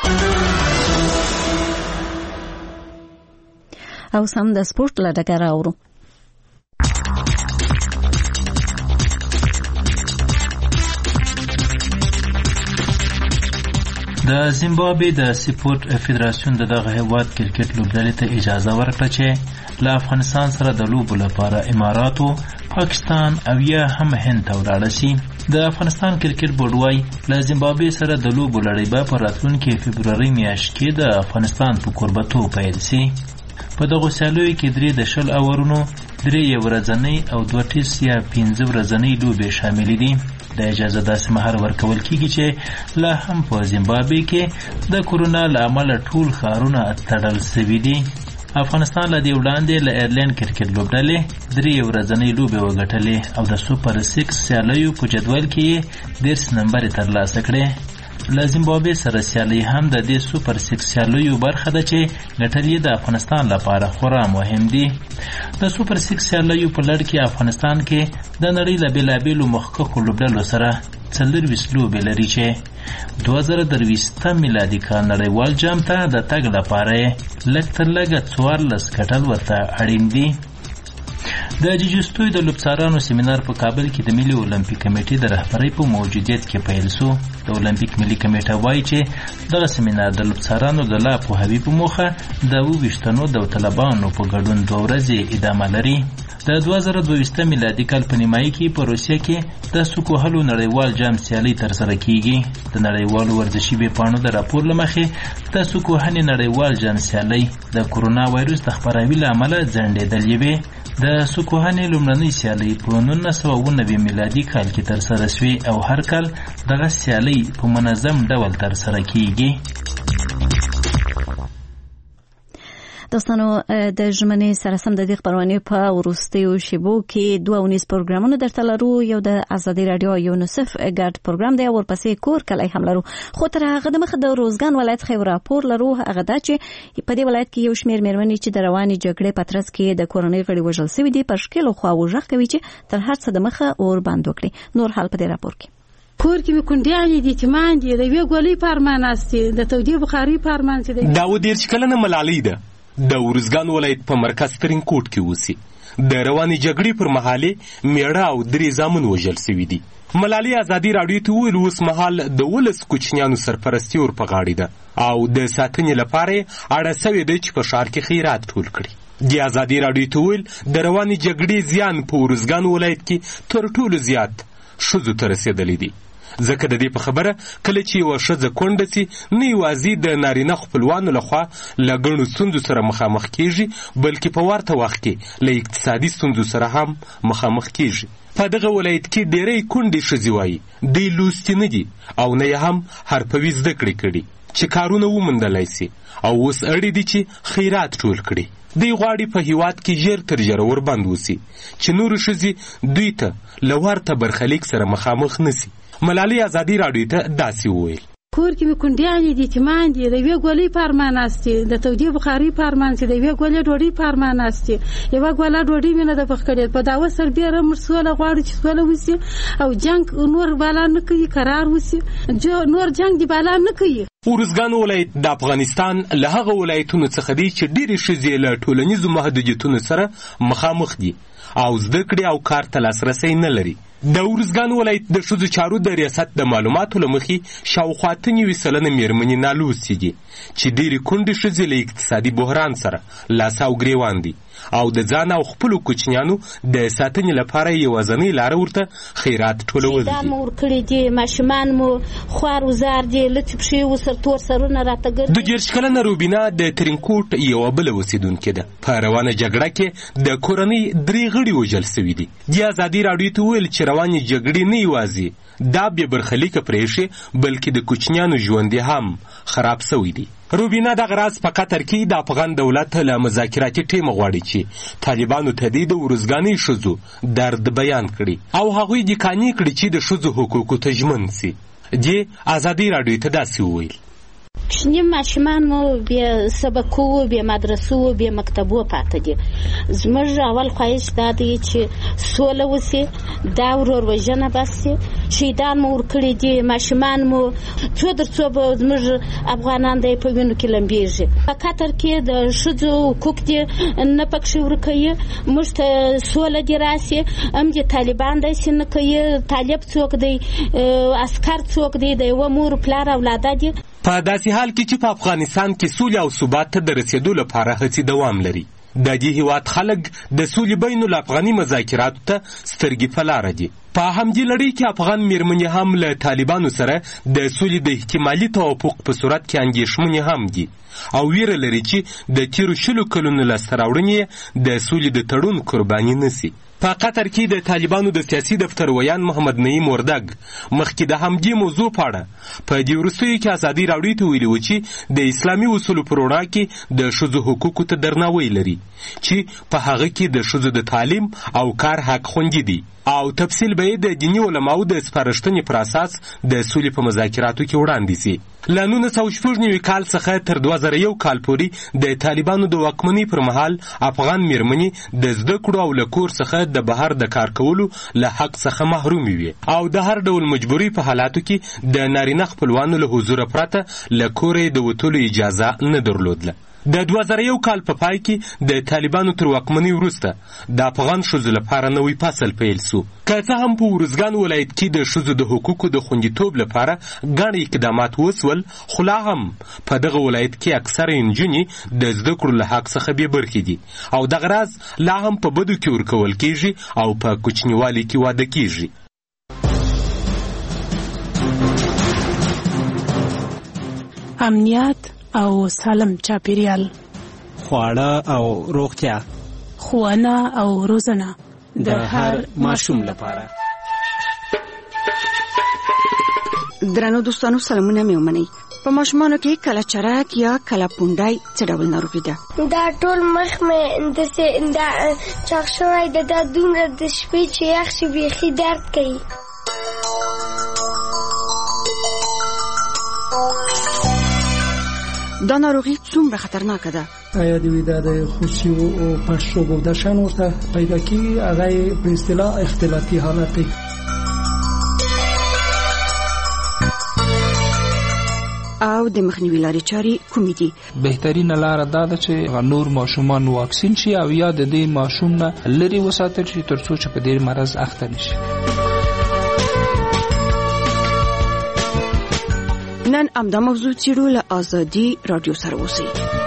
او سم د سپورت لړګر اورو. د زیمبابوې د سپورت فدراسیون دغه هیواد کرکټ لوبډلې ته اجازه ورکړه چې له افغانستان سره د لوبو لپاره اماراتو، پاکستان او یا هم هند ته ولاړ شي. د افغانستان کرکټ بورډ وايي له زیمبابوې سره د لوبو لړۍ به په راتلونکي فبروري میاشت کې د افغانستان په کوربتوب پیل شي. په دغه سیالیو کې 3 د 10 اورونو 3 ورځنۍ او 2 ټیسټ یا 15 ورځنۍ لوبې شامل دي. د اجازه داسې مهار ورکول کیږي چې لا هم په زیمبابوې کې د کورونا له امله ټول ښارونه تړل شوي دي. افغانستان له دې وړاندې له ایرلینډ کرکټ لوبډلې 3 ورځنۍ لوبې وګټلې او د سوپر 6 سیالیو په جدول کې 10 نمبر ترلاسه کړې. له زیمبابوې سره سیالي هم د دې سوپر 6 سیالیو برخه ده چې ګټل یې د افغانستان لپاره خورا مهم دي. د سوپر 6 سیالیو په لړ کې افغانستان کې د نړۍ له بېلابېلو مخکښو لوبډلو سره 24 لوبې لري چې 2023 میلادي کال نړیوال جام ته د تګ لپاره لږ تر لږه 14 کټل ورته اړین دي. د جوجستوی د لوبڅارانو سیمینار په کابل کې د ملي اولمپیک کمیټې د رهبرۍ په موجودیت کې پیل شو. د اولمپیک ملي کمیټه وایي چې دغه سیمینار د لوبڅارانو د لا پوهاوي په موخه د 22 داوطلبانو په ګډون 2 ورځې ادامه لري. د 2022 میلادي کال په نیمایي کې په روسیه کې د سکوهلو نړیوال جام سیالي ترسره کیږي. د نړیوالو ورزشي ویبپاڼو د راپور له مخې د سکوهنې نړیوال جام سیالي د کورونا وایروس د خپراوي له امله ځنډېدلې وې. د سکوهنې لومړنۍ سیالي په 1990 میلادي کال کې ترسره شوې او هر کال دغه سیالي په منظم ډول ترسره کیږي. دوستانو د ژمنې سره سم د دې خبرونه په وروستیو شیبو کې 2 پروګرامونه درته لرو. یو د ازادي رادیو یونیسف ګډ پروګرام دی او ورپسې کور کلی هم لرو. خو تر هغه د مخ د روزګان ولایت خو راپور لرو. هغه دا چې په دې ولایت کې یو شمېر مېرمنې چې د رواني جګړې په ترڅ کې د کورنۍ غړي وژل شوي دي په شکل خو وژغ کوي چې تر هر څه د مخه اور بند وکړي. نور حال په دې راپور کې کور کې مې کونډیانې دي یتیمان دي د یوې ګولۍ په ارمان ناست دي د تودې بخارۍ په ارمان چې دی. دا 30 کلنه ملالۍ ده د ارزګان ولایت په مرکز ترینکوټ کې اوسي. د روانې جګړې پر مهال میړه او 3 زامن وژل شوي دي. ملالۍ ازادي راډیو ته وویل اوس مهال د 12 کوچنیانو سرپرستي ور په غاړه ده او د ساتنې لپاره اړه سوې ده چې په ښار کې خیرات ټول کړي. د ازادي راډیو ته وویل د روانې جګړې زیان په ارزګان ولایت کې تر ټولو زیات ښځو ته رسېدلی دی. ځکه د دې په خبره کله چې یوه ښځه کونډه سي نه یوازې د نارینه خپلوانو لخوا له ګڼو ستونزو سره مخامخ کیږي بلکې په ورته وخت کې له اقتصادي ستونزو سره هم مخامخ کیږي. په دغه ولایت کې ډېری کونډې ښځې وایي دوی لوستې نه دي او نه یې هم حرفوي زده کړې کړي چې کارونه وموندلی سي او اوس اړې دي چې خیرات ټول کړي. دوی غواړي په هیواد کې ژر تر ژره وربند وسي چې نورې ښځې دوی ته له ورته برخلیک سره مخامخ نه سي. ملالۍ ازادي راډیو ته داسې وویل کور کې مې کونډیانې دي یتیمان دي د یوې ګولۍ په ارمان ناست دي د تودې بخارۍ په ارمان چې د یوې ګولې ډوډۍ په ارمان ناست دي. یوه ګوله ډوډۍ مې نه ده پخ کړې په دعوه سربیره موږ سوله غواړو چې سوله وسي او جنګ نور بالا نه کوي قرار وسي نور جنګ دی بالا نه کوي. ارزګان ولایت د افغانستان له هغه ولایتونو څخه دی چې ډېرې ښځې له ټولنیزو محدودیتونو سره مخامخ دي او زده کړې او کار ته لاسرسی نه لري. د ارزګان ولایت د ښځو چارو د ریاست د معلوماتو له مخې شاوخوا 90% مېرمنې نالوستې دي چې ډېرې کونډې ښځې له اقتصادي بحران سره لاس او ګرېوان دي او د ځان او خپلو کوچنیانو د ساتنې لپاره یوازینۍ لاره ورته خیرات ټولول دي. دا مو ورکړي دي ماشومان مو خوار وزار دي لڅې پښې ورسره تور سرونه راته ګرځي. 30 کلنه روبینا د ترینکوټ یوه بله اوسېدونکې ده. په روانه جګړه کې د کورنۍ 3 غړي وژل سوي دي. د ازادي راډیو ته وویل چې روانې جګړې نه یوازې دا بې برخلیکه پرېښې بلکې د کوچنیانو ژوند هم خراب سوی دی. روبینا دغه راز په قطر کې د افغان دولت له مذاکراتي ټیم غواړي چې طالبانو ته د ارزګاني ښځو درد بیان کړي او هغوی د قانع کړي چې د ښځو حقوقو ته ژمن سي. د ازادي راډیو ته داسې وویل کوچني ماشومان مو بې سبقو بې مدرسو بې مکتبو پاته دي. زموږ اول خواهش دا دی چې سوله وسي دا ورور وژنه بس سي. شهیدان مو ورکړي دي ماشومان مو څو تر څو به زموږ افغانان دی په وینو کې لمبېږي. په قطر کې د ښځو حقوق دي نه پکښې ورکوي موږ ته سوله دې راسي هم دې طالبان داسې نه کوي. طالب څوک دی عسکر څوک دی د یوه مور پلار اولاده دي. په داسې حال کې چې په افغانستان کې سولې او ثبات ته د رسېدو لپاره هڅې دوام لري. د دې هیواد خلک د سولې بین الافغاني مذاکراتو ته سترګې په لاره دي. په همدې لړۍ کې افغان مېرمنې هم له طالبانو سره د سولې د احتمالي توافق په صورت کې اندېښمنې هم دي او ویره لري چې د تیرو 20 کلونو لاسته راوړنې د سولې د تړون قرباني نه سي. په قطر کې د طالبانو د سیاسي دفتر ویان محمد نعیم وردګ مخکې د همدې موضوع په اړه په دې وروستیو کې ازادي راډیو ته ویلي و چې د اسلامي اصولو په رڼا کې د ښځو حقوقو ته درناوی لري چې په هغه کې د ښځو د تعلیم او کار حق خوندي دي او تفصیل به د دیني علماو د سپارښتنې پر اساس د سولې په مذاکراتو کې وړاندې سي. له 1996 کال څخه تر 2001 کال پورې د طالبانو د واکمنۍ پر مهال افغان مېرمنې د زده کړو او له کور څخه د بهر د کار کولو له حق څخه محرومې وي او د هر ډول مجبوري په حالاتو کې د نارینه خپلوانو له حضور پرته له کوره د وتلو اجازه نه درلودله. د 2001 کال په پای کې د طالبانو تر واکمنۍ وروسته د افغان ښځو لپاره نوی فصل پیل سو. که څه هم په ارزګان ولایت کې د ښځو د حقوقو د خوندیتوب لپاره ګڼ اقدامات وسول خو لا هم په دغه ولایت کې اکثره نجونې د زده کړو له حق څخه بې برخې دي او دغه راز لا هم په بدو کې ورکول کیږي او په کوچنیوالي کې واده کیږي. امنیت او سالم چاپیریال، خواړه او روغتیا، ښوونه او روزنه د هر ماشوم لپاره. درنو دوستانو سلامونه مې ومنئ. په ماشومانو کې کله چرک یا کله پونډای څه ډول ناروغي ده؟ دا ټول مخ مې داسې چاق شوی ده، دا دومره د شپې چې یخ شي بیخي درد کوي. دا ناروغي څومره خطرناکه ده؟ آیا د ویدا د خوشي او پښو د شان ورته پیدا کی هغه په اصطلاح اختلافي حالت دی. او د مخنیوي لارې چارې کومې دي؟ بهترینه لاره دا ده چې نور ماشومان واکسین شي او یا د دې ماشوم نه لرې وساتل شي ترڅو چې په دې مرض اخته نشي. نن همدا موضوع څیړو له آزادي رادیو سره اوسئ.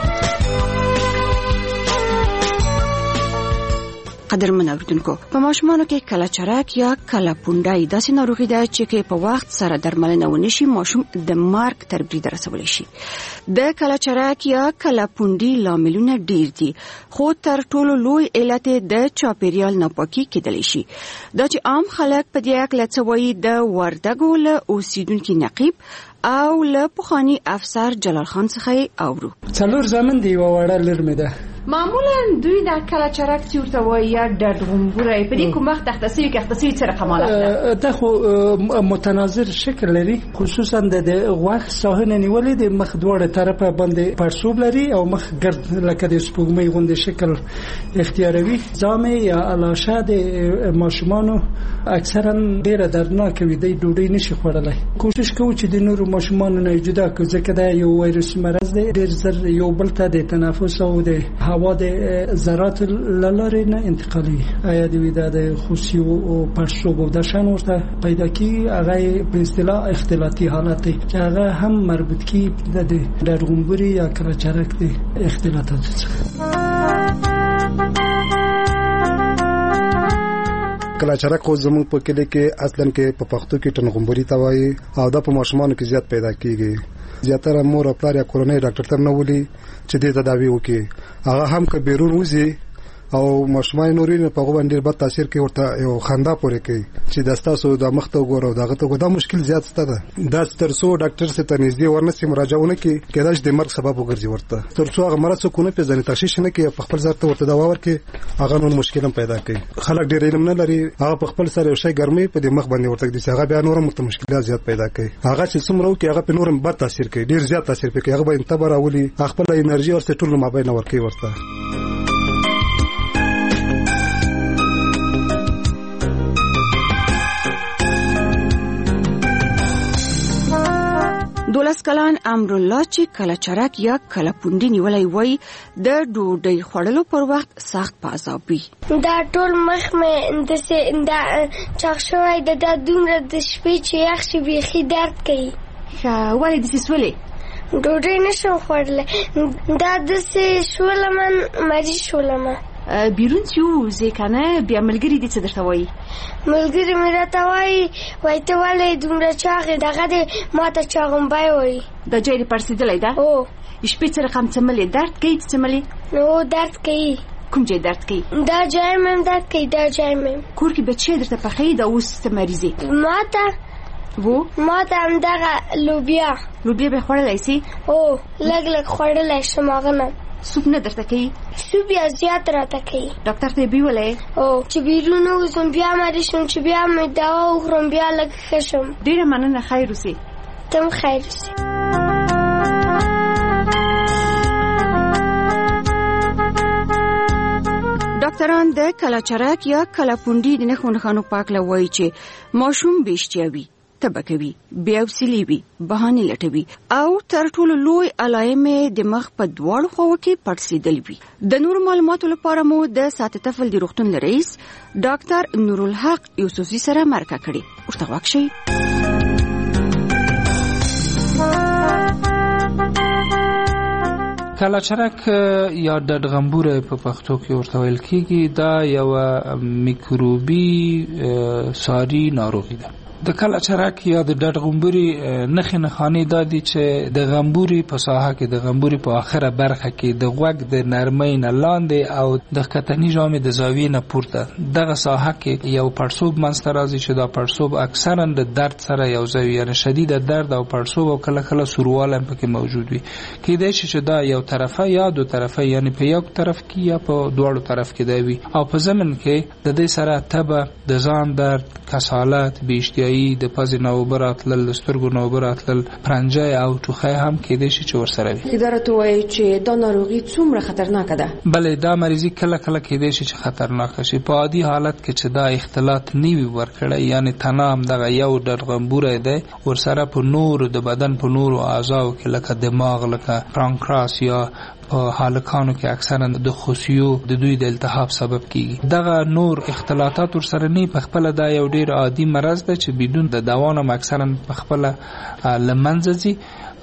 قدرمن اوریدونکو، په ماشومانو کې کله چرک یا کله پونډای داسې ناروغي ده چې په وخت سره درملنه ونشي ماشوم د مرګ تر بریده رسولی شي. د کله چرک یا کله پونډي لاملونه ډیر دي، خو تر ټولو لوی علت د چاپیریال ناپاکي کېدلی شي. دا چې عام خلک په دې اړه څه وایي د وردګو له اوسیدونکو نقیب او له پخوانی افسر جلال خان څخه اورو. 4 زمن دی وړه لرمه ده. معمولا دوی د کله چرک چې ورته وایي یا د غومبوري په دې کوم وخت تختصي کې تختصي سره کمال اخلي. دا خو متناظر شکل لري، خصوصا د غوښ ساحنه نیولې د مخ دواړه طرفه باندې پرسوب لري او مخ ګرد لکه د سپوږمۍ غوندې شکل اختیاروي. زامه یا علاشه د ماشومانو اکثرا ډیره دردناک وي، د ډوډۍ نشي خوړلای. کوشش کوو چې د نورو ماشومانو نه جدا کړو ځکه دا یو وایرسي مرض دی، ډیر زر یو بل ته د تنفس او د هوا د ذرات لارې نه انتقالي. آیا د خوسي او پرسوب او د شان ورته پیدا کی هغه په اصطلاح اختلاطي حالت دی چې هغه هم مربوط کی د درغومبوري یا کله چرک دی اختلاطات څخه. کله چرک خو زموږ په کلی کې اصلا کې په پښتو کې ټنغومبوري ته وایي او دا په ماشومانو کې زیات پیدا کیږي. زیاتره مور او پلار یا کورنۍ ډاکټر ته نه ولي چې دې تداوی وکړي. هغه هم که بیرون وځي او ماشومان نورین په غو باندې بد تاثیر کوي، ورته یو خندا پورې کوي چې داستاسو د مخ ته وګورو دغه ته دا مشکل زیات ستده. دا ترڅو ډاکټر سره ته نږدې ورنسي مراجعونه کوي کېدای شي د مرګ سبب وګرځي، ورته ترڅو هغه مرض کو نه پیژني تشخیص نه کوي، په خپل ځای ته ورته دوا ورکړي، هغه نور مشکل هم پیدا کوي. خلک ډېر علم نه لري، هغه په خپل سره یو شی ګرمي په دې مخ باندې ورته دي، هغه بیا نور هم مشکلات زیات پیدا کوي. هغه چې څومره وکي هغه په نورم بد تاثیر کوي، ډېر زیات تاثیر کوي. هغه به انتباه راولي، خپل انرژي او ټول مابین ورکوي ورته. دولس کلن امرالله چې کله چرک یا کله پونډي نیولای وای د ډوډۍ خوړلو پر وخت سخت په عذاب وي. دا ټول مخ مې د چاق شوی د دومره د شپې چې یخ شي بیخي درد کوي. ولې داسې سولې؟ ډوډۍ نشم خوړلی، دا داسې شولمه مریض شولمه. بیرون چې ووځې که نه بیا ملګري دې څه درته وایي؟ ملګري مې راته وایي ته ولې دومره چاغ یې، دغه دې ما ته چاغمبی وایي. دا ځای دې پړسېدلی ده؟ هو. شپې څه رقم څملې درد کوي څملې؟ هو درد کوي. کوم ځای درد کوي؟ دا ځای مې هم درد کوي، دا ځای مې. کور کې به څه درته پخوي دا اوس ته مریض یې؟ ما ته همدغه لوبیا به خوړلی سي؟ هو لږ لږ خوړلی شم. هغه نه سوپ نه درته کوي؟ سوپ بیا زیات راته کوي. ډاکټر ته یې بیولی؟ هو چې بیرون ووځم بیا مریض شم، چې بیا مې دوا وخورم بیا لږ ښه شم. ډېره مننه، خیر اوسې. ته هم خیر اوسې. ډاکټران د کله چرک یا کله پونډي د نښو نښانو په اړه وایي چې ماشوم بې اشتها وي، تبه کوي، بې حوصلې وي، بهانې لټوي او تر ټولو لوی علائم د مخ په دواړو خواو کې پړسېدل وي. د نورو معلوماتو لپاره مو د ساعت طفل د روغتون رئیس ډاکټر نورالحق یوسفزي سره مرکه کړې. ورته غوږ شئ. کله چرک یا ډډغمبوره په پښتو کې ورته ویل کېږي. دا یو میکروبي ساري ناروغي ده. د کله چرک یا د ډډغمبوري نښې نښانې دا دي چې د غمبوري په ساحه کې د غمبوري په آخره برخه کې د غوږ د نرمۍ نه لاندې او د ښکتني ژامې د زاویې نه پورته دغه ساحه کې یو پړسوب منځته راځي چې دا پړسوب اکثرا د درد سره یو ځای وي، یعنې شدید درد او پړسوب او کله کله سوروالی هم پکې موجود وي. کېدای شي چې دا یو طرفه یا دو طرفه، یعنې په یو طرف کې یا په دواړو طرف کې دی وي، او په ضمن کې د دې سره تبه، د ځان درد، کسالت، بې اشتهایي روغتیایي د پزې نه اوبه راتلل، د سترګو نه اوبه راتلل، پرنجی او ټوخی هم کېدای شي چې ورسره وي. اداره ته وایي چې دا ناروغي څومره خطرناکه ده؟ بلې دا مریضي کله کله کېدای شي چې خطرناکه شي. په عادي حالت کې چې دا اختلاط نه وي ورکړی، یعنی تنه همدغه یو ډډغمبوری دی، ورسره په نورو د بدن په نورو اعضاو کې لکه دماغ، لکه پانکراس یا په هالکانو کې اکثرا د خصیو د دوی د التهاب سبب کیږي. دغه نور اختلاطات ورسره نه په خپل دا یو ډیر عادي مرض ده چې بدون د دوا نه اکثرا په خپل لمنځي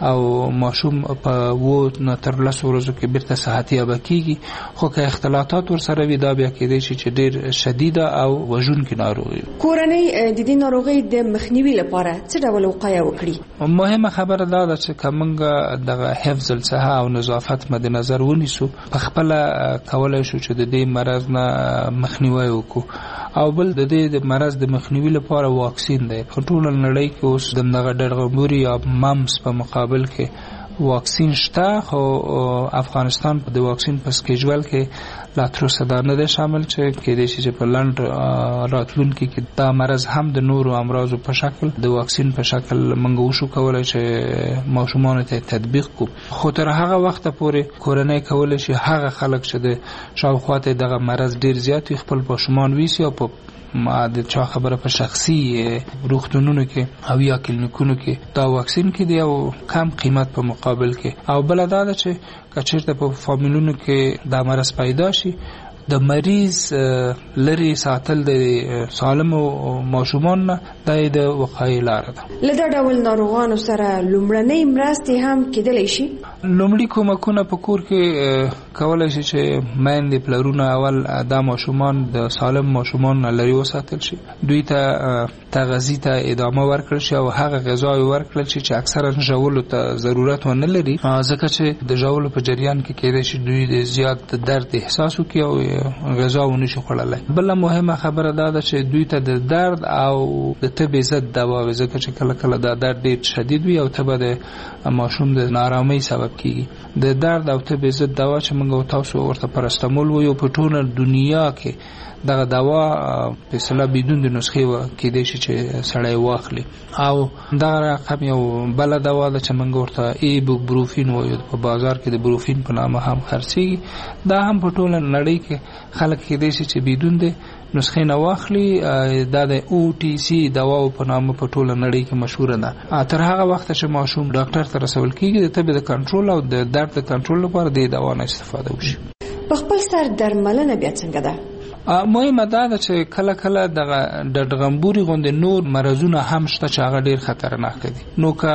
او ماشوم په و نه تر 10 ورځو کې بیرته صحتي اب کیږي. خو که اختلاطات ورسره وي دا بیا کېدای شي چې ډیر شدیده او وژونکې ناروغي. کورنۍ د دې ناروغي د مخنیوي لپاره څه ډول وقایه وکړي؟ مهمه خبره دا ده چې کومه دغه حفظ الصحه او نظافت مد نظر ونیسو، په خپل کولای شو چې د دې مرض نه مخنیوي وکړو. او بل د دې د مرض د مخنیوي لپاره واکسین دی. په ټول نړۍ کې اوس دغه ډډغمبوري یا ممس په مقابل کې واکسین شته، خو افغانستان په د واکسین په سکیجول کې لا تر اوسه دا نه ده شامل چې کېدای شي چې په لنډ راتلونکي کې دا مرض هم د نورو امراضو په شکل د واکسین په شکل موږ وشو کولای چې ماشومان ته تطبیق کو. خو تر هغه وخت پورې کورنۍ کولای شي هغه خلک چې د شاوخوا ته دغه مرض ډیر زیات خپل ماشومان ویسي او په ما د چا خبره په شخصي روغتونونو کې او یا کلینیکونو کې دا واکسین کې دی او کم قیمت په مقابل کې. او بل دا چې کچېرته په فامیلونو کې دا مرض پیدا شي، د مریض لري ساتل د سالم ماشومان نه د وقایې لاره ده. لدا ډول ناروغانو سره لومړنۍ مرستې هم کېدلی شي. لومړی کومکونه په کور کې کولای شي چې میندې پلرونه اول دا ماشومان د سالم ماشومان لري وساتل شي، دوی ته تغذیه ته ادامه ورکړل شي او هغه غذاوي ورکړل شي چې اکثرا ژولو ته ضرورت ونه لري، ځکه چې د ژولو په جریان کې کېدای شي دوی د زیات درد احساس وکړي او غذا ونشي خوړلای. بل مهمه خبره دا ده چې دوی ته د درد او د تبې ضد دوا، ځکه چې کله کله دا درد ډیر شدید وي او تبه د ماشوم د نارامۍ سبب کیږي. د درد او تبې ضد دوا چې موږ تاسو ورته پرستمول وایو په ټوله دنیا کې دغه دوا په اصطلاح بدون د نسخې کېدای شي چې سړی واخلي. او دا رقم یو بل دوا ده چې موږ ورته ایبوپروفین وایو، په بازار کې د بروفین په نامه هم خرڅېږي. دا هم په ټوله نړۍ کې خلک کېدای شي چې بدون د نسخې نه واخلي. دا د او ټي سي دوا په نامه په ټوله نړۍ کې مشهور ده. تر هغه وخت چې ماشوم ډاکټر ته رسول کېږي د تبې د کنټرول او د درد د کنټرول لپاره د دوا نه استفاده وشي. په خپل سر درملنه بیا څنګه ده؟ مهمه دا ده چې کله کله دغه ډډغمبوري غوندې نور مرضونه هم شته چې هغه ډیر خطرناک دي. نو که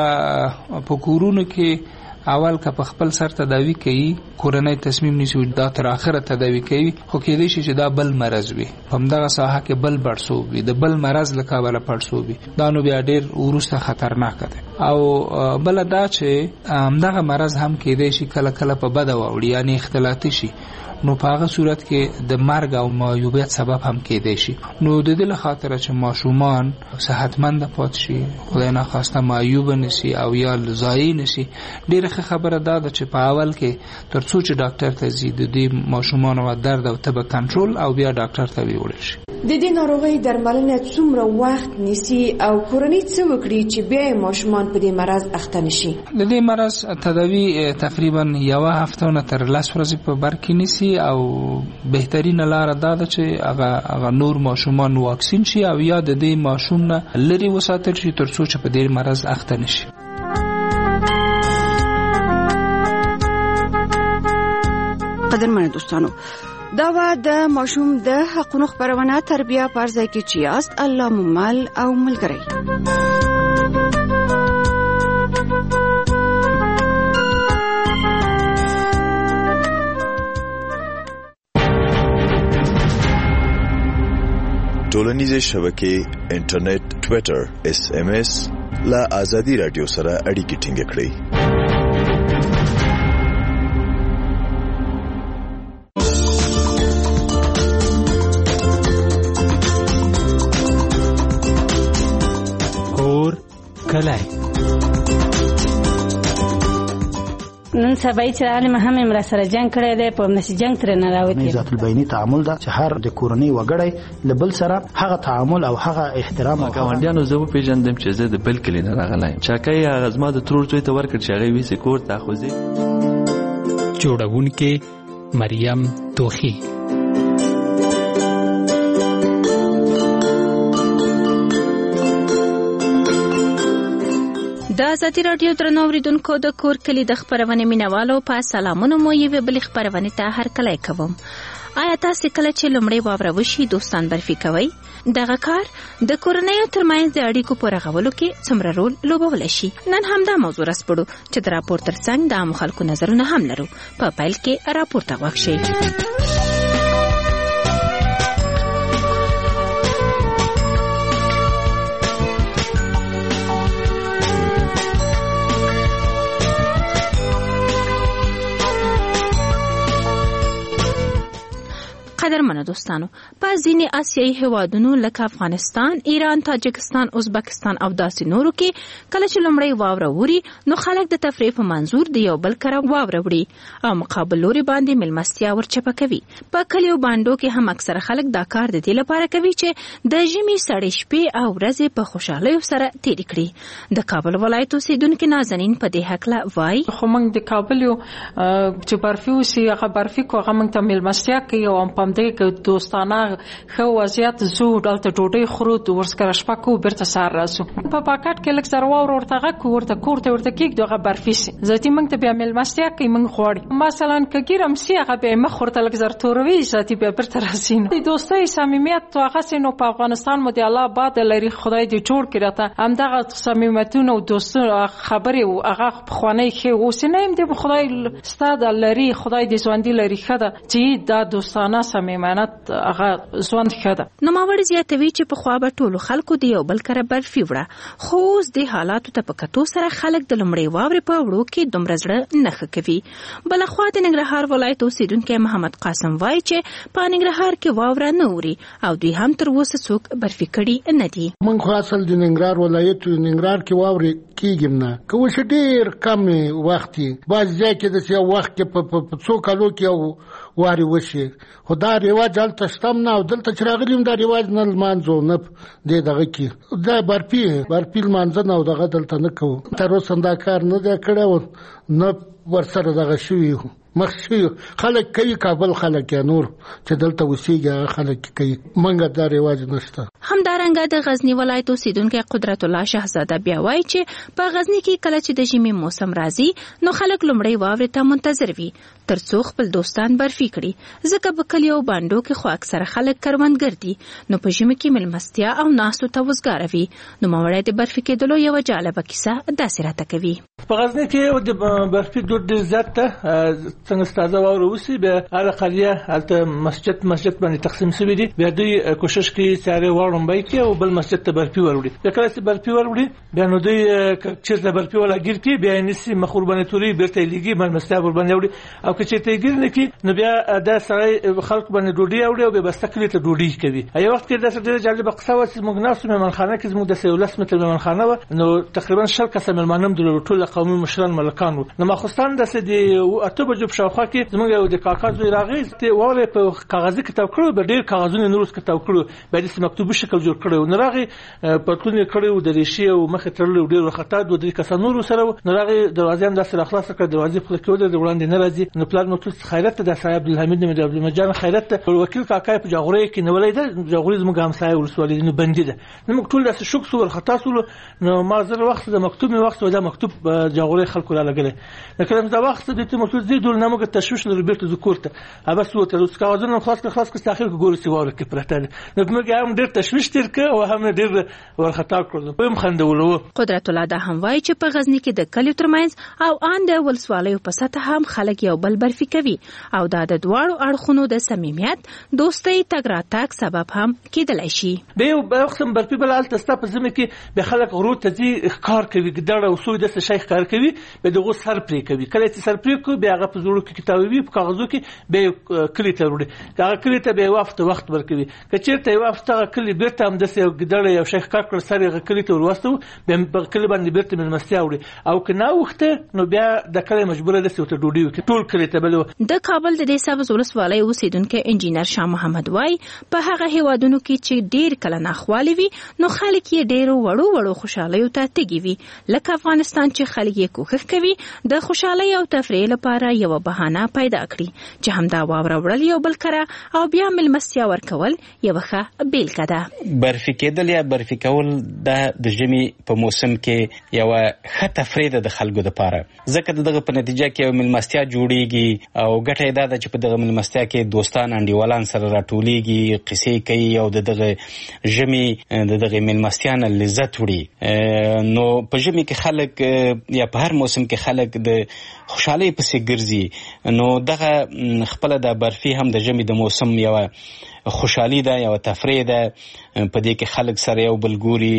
په کورونو کې اول که په خپل سر تداوی کوي، کورنۍ تصمیم نیسي دا تر اخره تداوی کوي، خو کېدای شي چې دا بل مرض وي، په همدغه ساحه کې بل پړسوب وي، د بل مرض له کبله پړسوب وي، دا نو بیا ډیر وروسته خطرناک دی. او بل دا چې همدغه مرض هم کېدای شي کله کله په بده واوړي، یعنی اختلاطي شي، نو په هغه صورت کې د مرګ او معیوبیت سبب هم کېدای شي. نو د دې لخاطر چې ماشومان صحتمند پاتې شي، خدای ناخواسته معیوب نشي او یا ضایع نشي، ډیره خبره ده چې په اول کې تر څو چې ډاکټر ته ځي د دې ماشومان او درد او تبه کنټرول او بیا ډاکټر ته ویول شي. د دې ناروغۍ درملنه څومره وخت نیسي او کورنۍ څه وکړي چې بیا ماشومان په دې مرض اخته نشي؟ د دې مرض تداوی تقریبا یو هفته نه تر 10 ورځې په بر کې نیسي او بهترینه لار دا ده چې هغه نور ماشومان واکسین شي او یا د دې ماشوم نه لري وساتل شي تر څو چې په دې مرض اخته نشي. قدرمن دوستانو، دا و د ماشوم د حقونو خبرونه تربیه پرځای کې چې است الله ممل او ملګری. ټولنیزې شبکې انټرنیټ، ټویټر، SMS لا آزادي رادیو سره اړیکې ټینګ کړئ. کور کلی نن نن سبا چې عالم هم امر سره جنگ کړی دی په نشي جنگ تر نه راوتی. ذات البینی تعامل دا چې هر د کورنۍ وګړی لبل سره هغه تعامل او هغه احترام او ګاونډیانو زه په پیژندم چې زه د بل کلی نه راغلایم. چاکای هغه زما د ترور زوی ته ورکړ چې هغه ویسه کور ته خوځي. جوړونکې مریم توخی. د ازادي راډیو درنو اوریدونکو د کور کلی د خبرونې مینوالو په سلامونو مو یوه بل خبرونه ته هرکلی کوم. آیا تاسو کله چې لمړی واوره وشي دوستان برفي کوي؟ دغه کار د کورنیو ترمنځ د اړیکو په رغولو کې څومره رول لوبولی شي؟ نن همدا موضوع راسپړو چې د راپور ترڅنګ د عامو خلکو نظرونه هم لرو. په پیل کې راپور ته غوږ شئ. قدرمنو دوستانو، په ځینې آسیایي هیوادونو لکه افغانستان، ایران، تاجکستان، ازبکستان او داسې نورو کې کله چې لومړی واوره ووري نو خلک د تفریح په منظور د یو بل کره واوره وړي او مقابل لوري باندې ملمستیا ورچپه کوي. په کلیو باندو کې هم اکثره خلک دا کار د دې لپاره کوي چې د ژمي سړې شپې او ورځې په خوشحالیو سره تېرې کړي. د کابل ولایت اوسیدونکي نازنین په دې هکله وایي خو موږ د کابل یو چې برفي اوسي هغه برفي کو هغه موږ ته ملمستیا کوي او هم دغه دوستانه خو وضعیت زو دلته ډوډۍ خورو د ورسکره شپه کو برته سار راسو په پاکټ کې لک زر واور ورته کو ورته کوړته کېک دغه برفي سي ذاتی موږ ته بیا ملمستیا کوي موږ خوړ مثلا کګیرم سی هغه به مخ ورته لک زر توروي ذاتی به برته راسین د دوستۍ صمیمیت تو هغه سينو په افغانستان مو دی الله باد لري خدای دې جوړ کړی ته هم دغه صمیمیتونه او دوستو خبرې او هغه خوانه کې اوسنیم دې خدای ستاد لري خدای دې ژوندۍ لري خده چې دا دوستانه صمیمانه هغه ژوند خده. نو ماوړ زیاتوي چې په خوا به ټولو خلکو د یو بل کره برفي وړه خو اوس د حالاتو ته په کتو سره خلک د لومړۍ واورې په وړو کې دومره زړه نه ښه کوي. بلخوا د ننګرهار ولایت اوسیدونکی محمد قاسم وایي چې په ننګرهار کې واوره نه اوري او دوی هم تر اوسه څوک برفي کړي نه دي. موږ خو اصل د ننګرهار ولایت ننګرهار کې واورې کېږم نه کوم څه ډېر کم وخت بعض ځای کې د یو وخت کې په څو کالو کې واري وشي خو دا رواج هلته شتم نه او دلته چې راغلیم دا رواج نه لمانځو نه دی دغه کې دا برفي لمانځنه او دغه دلته نه کوو تر اوسه دا کار نه دی کړی نه ورسره دغه شوي مخشي خلک کوي کابل خلک یا نور چې دلته اوسېږي خلک کوي منګه دا رواج نشته. همدارنګه د غزنی ولایت اوسیدونکی قدرت الله شهزاده بیا وایي چې په غزنی کې کله چې د ژمي موسم راځي نو خلک لومړی واورې ته منتظر وي ترڅو خپل دوستان برفي کړي ځکه په کلیو باندو کې خو اکثره خلک کروندګر دي نو په ژمي کې ملمستیا او ناستو ته وزګاره وي. نو ماوړی د برفي کېدلو یوه جالبه کیسه داسې راته کوي. په غزنی کې د برفي دود ډېر زیات ته څنګه ستازه واوره وسی به هر قريه هلته مسجد باندې تقسیم شوی دي بیا دوی کوشش کوي چې هغه وړم بای کې او بل مسجد ته برفي وروړي بیا کله چې برفي وروړي بیا نو دوی چې برفي ولا ګیر کې بیا نسی مخوربانه توري برته لګي ملمستیا ور باندې وړي او که چې ته ګیر نه کې نو بیا دا سړی خلک باندې ډوډۍ وړي او به بستکلی ته ډوډۍ کوي. یو وخت کې دا ډېر جالب قصه و چې موږ ناسو مهمانخانه کې زموږ د 13 متر مهمانخانه و نو تقریبا 10 کسه مهمانم د ټول قومي مشران ملکان و نو ماخستان د سې اته بجو په شاوخوا کې زموږ یو د کاغذ راغی ته واره په کاغذ کې تاو کړو به ډېر کاغذونه نورس کې تاو کړو به د مکتوب شکل جوړ کړو نو راغی پټونه کړو د ریشي او مخ ترلو ډېر خطا د درې کسانو سره نو راغی دروازې هم د سره خلاص کړ دروازې په کې د وړاندې نه راځي نو پلان نو خیرت د صاحب عبدالحمید نمد عبدالمجان خیرت وکیل کاکای په جاغوري کې نو ولید جاغوري زموږ همسایه ولسوالۍ نو بندي ده نو موږ ټول د شوک سو خطا سو نو ما زر وخت د مکتوب وخت ودا مکتوب جاغوري خلکو را لګل نو کله دا وخت د ته مکتوب زی دول نمګه تشویش لربرت ذکرته ابس وته د کاغذونو خلاص کې تاخير ګوري سی واره کې پرته نو موږ هم ډېر تشویش تیر ک او هم ډېر ورخطا کړو په مخندولو. قدرت الله دا هم وایي چې په غزنی کې د کلیو ترمنځ او ان د ولسوالیو په سطح هم خلک یو بل برفي کوي او دا د دواړو اړخونو د صمیمیت دوستۍ تګ راتګ سبب هم کېدلی شي. به یو قسم برفي بل حالت ستا په ځمه کې به خلک غرور ته ځي ښکار کوي ګډړه او سوی د شي ښکار کوي به دغه سر پرې کوي. کله چې سر پرې کوي بیا هغه په زړو کې کتابوي په کاغذو کې به کلی ته وړي. هغه کلی ته به وخت ورکوي. که چیرته یو وخت هغه کلی بیرته هم داسې یو ګیدړ یو شی ښکار کړ سر یې کلی ته وروستو بیا په کلی باندې بیرته مېلمستیا وړي او که ناوخته نو بیا د کلی مجبوره ده چې ورته ډوډۍ وکړي ټول کلی ته بلو. د کابل د دې سبز ولسوالۍ اوسیدونکی انجینر شاه محمد وای په هغه هیوادونو کې چې ډیر کله ناخوالي وي نو خلک یې ډیرو وړو خوشالیو ته تږي وي لکه افغانستان چې خلک یې کوښښ کوي د خوشالۍ او تفریح لپاره یو بهانه پیدا کړي چې همدا واوره وړل یو بل کره او بیا مېلمستیا ورکول یو ښه بیلګه ده. برفي کېدل یا برفي کول د ژمي په موسم کې یو ښه تفریح ده د خلکو لپاره ځکه دغه په نتیجه کې یو مېلمستیا جوړیږي او ګټه یې دا ده چې په دغه مېلمستیا کې دوستان انډیوالان سره راټولیږي قصې کوي او دغه ژمي دغه مېلمستیا نه لذت وړي. نو په ژمي کې خلک یا په هر موسم کې خلک د خوشحالۍ پسې ګرځي نو دغه خپله د برفي هم د ژمي د موسم یو خوشحالي ده یو تفریح ده په دې کې خلک سره یو بل ګوري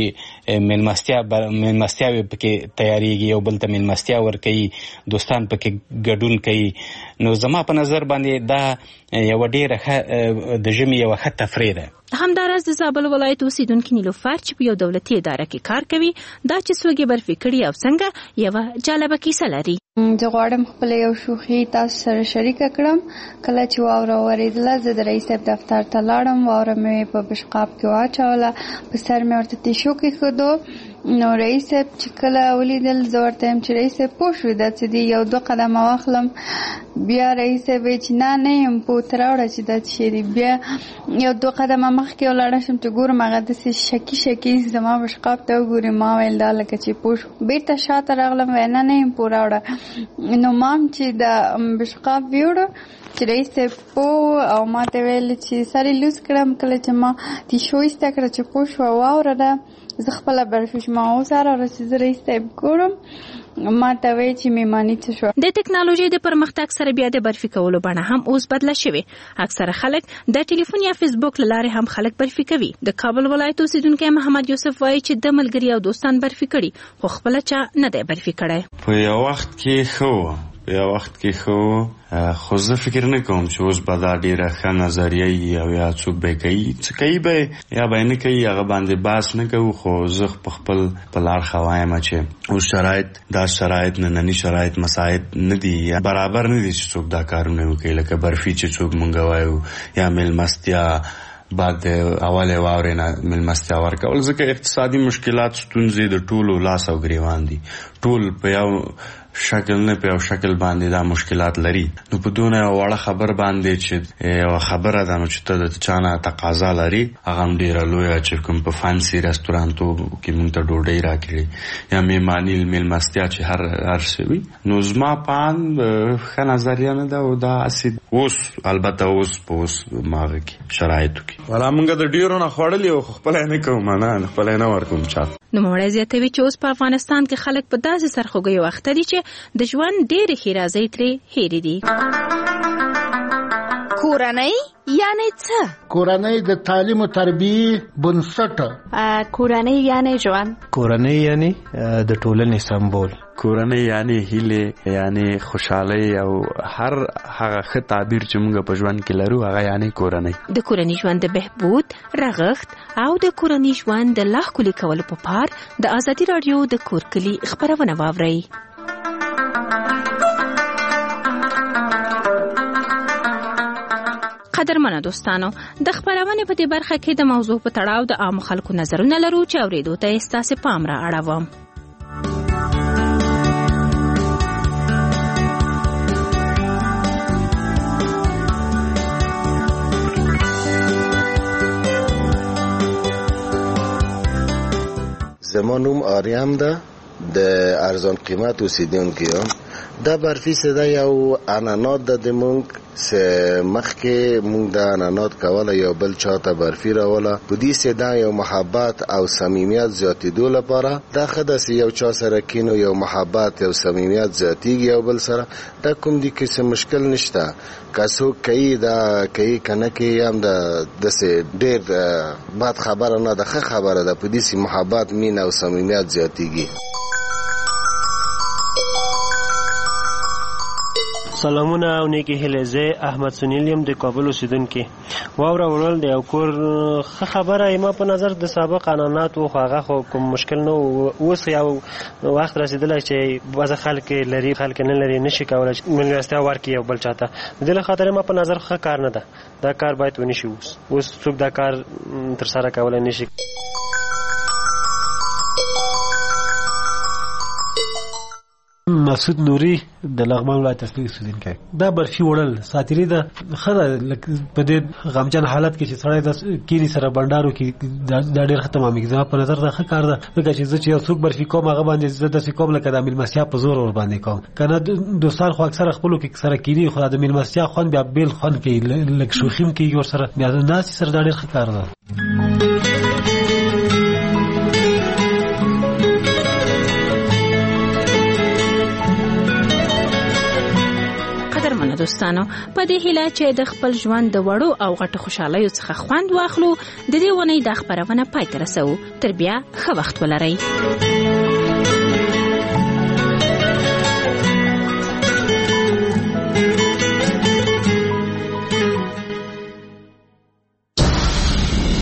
مېلمستیاوې پکې تیاریږي یو بل ته مېلمستیا ورکوي دوستان پکې ګډون کوي. نو زما په نظر باندې دا یو ډېره ښه د ژمي یو ښه تفریح ده. همداراز د زابل ولایت اوسیدونکي نیلوفر چې په یو دولتي اداره کې کار کوي دا چې څوک یې برفي کړي او څنګه یوه جالبه کیسه لري. زه غواړم خپل یو شوخي تاسو سره شریکه کړم. کله چې واوره ورېدله زه د رئیس صاحب دفتر ته لاړم واوره مې په بشقاب کې واچوله په سر مې ورته تیشو کېښودو نو رئیس صاحب چې کله ولیدل زه ورته یم چې رئیس صاحب پوه شوې دا څه دي یو 2 قدمه واخلم بیا رئیس صاحب وایي چې نه یم پوه ته راوړه چې دا څه شی دي. بیا یو 2 قدمه مخکې ولاړه شم چې ګورم هغه داسې شکي زما بشقاب ته وګوري ما ویل دا لکه چې پوه شو بېرته شاته راغلم وایي نه یم پوه راوړه. نو مام چې د بشقاب ویوړو چې رئیس صاحب پوه او ما ته ویل چې سر یې لوس کړم کله چې ما تیشو ایسته کړه چې پوه شوه واوره ده زه خپله برفي شوم او سره چې زه رئیس صاحب ګورم ما ته وایي چې میماني څه شوه. د ټکنالوژۍ د پرمختګ سره بیا د برفي کولو بڼه هم اوس بدله شوې. اکثره خلک د ټلیفون یا فیسبوک له لارې هم خلک برفي کوي. د کابل ولایت اوسیدونکی محمد یوسف وایي چې د ملګري او دوستان برفي کړي خو خپله چا نه دی برفي کړی. په یو وخت کې ښه خو زه فکر نه کوم چې اوس به دا ډېره ښه نظریه وي او یا څوک به یې کوي څه کوي به یا به یې نه کوي هغه باندې بحث نه کوو خو زه په خپل په لار ښه وایم چې اوس شرایط دا شرایط ننني شرایط مساعد نه دي یا برابر نه دي چې څوک دا کارونه وکړي لکه برفي چې څوک مونږ وایو یا مېلمستیا بعد د اولې واورې نه مېلمستیا ورکول ځکه اقتصادي مشکلات ستونزې د ټولو لاس او ګریوان دي ټول په یو شکل نه په یو شکل باندې دا مشکلات لري. نو په دونه وړه خبر باندې چې یو خبره ده نو چې ته د چا نه تقاضا لري هغه هم ډېره لویه چې کوم په فانسي رستورانتو کې مونږ ته ډوډۍ راکړي یا میماني مېلمستیا چې هر څه وي نو زما په اند ښه نظریه نه ده او دا هسې اوس البته اوس په اوس ماغه کې شرایطو کې والا مونږ د ډېرو نه خوړلي او خپله یې نه کوم نه خپله یې نه ورکوم چاته. نوموړی زیاتوي چې اوس په افغانستان کې خلک په داسې سرخوږیو اخته دي چې د ژوند ډېرې ښېرازۍ ترې هېرې دي. کورنۍ یعنی څه؟ کورنۍ د تعلیم او تربیې بنسټ. کورنۍ یعنی ژوند. کورنۍ یعنی د ټولنې سمبول. کورنۍ یعنی هیله یعنی خوشحالي او هر هغه ښه تعبیر چې موږ په ژوند کې لرو هغه یعنی کورنۍ. د کورنۍ ژوند د بهبود رغښت او د کورنۍ ژوند د لا ښکلي کولو په پار د ازادي راډیو د کور کلي خپرونه واورئ. قدرمنو دوستانو د خبرونه په دې برخه کې د موضوع په تړاو د عام خلکو نظرونه لرو چې اوریدو ته ستاسو پام را اړوم. زما نوم آریام ده د ارزان قیمت اوسیدونکی یم. دا برفي صدا یو عنعنات ده د مونږ سه مخکې مونږ د عنعنات کوله یو بل چاته برفي راوله په دې صدا یو محبت او صمیمیت زیاتېدو لپاره دا ښه ده چې یو چا سره کینو یو محبت یو صمیمیت زیاتېږي یو بل سره دا کوم دي کې څه مشکل نشته که څوک کوي دا کوي که نه کوي هم داسې ډېر بد خبره نه ده ښه خبره ده په دې چې محبت مینه او صمیمیت زیاتېږي. سلامونه او نیکی هیله. زه احمد سنیل یم د کابل اوسیدونکي. واوره وړل د یو کور ښه خبره ما په نظر د سابق عنعنات و خو هغه خو کوم مشکل نه و. اوس یو وخت رسیدلی چې بعضې خلک لري خلک نه لري نشي کولی مېلمستیا ورکړي یو بل چاته. د دې له خاطر ما په نظر ښه کار نه ده. دا کار باید ونشي. اوس څوک دا کار ترسره کولی نشي. مسعود نوري د لغمان ولایت اصلي اوسیدونکی. دا برفي وړل ساتیري ده ښه ده په دې غمجن حالت کې چې سړی د کیني سره بنډارو کې دا ډېر ښه تمامېږي. زما په نظر دا ښه کار ده ځکه چې زه چې یو څوک برفي کوم هغه باندې زه داسې کوم لکه د مېلمستیا په زور ور باندې کوم که نه. دوستان خو اکثره خپلو کې سره کیني خو د مېلمستیا خوند بیا بېل خوند کوي لږ شوخي هم کېږي ورسره بیا ناستې سره دا ډېر ښه کار ده. دوستانو په دې هیله چې د خپل ژوند د وړو او غټو خوشحالیو څخه خوند واخلو د دې ونې د خبرونه پای ته رسو. تر بیا ښه وخت ولرئ.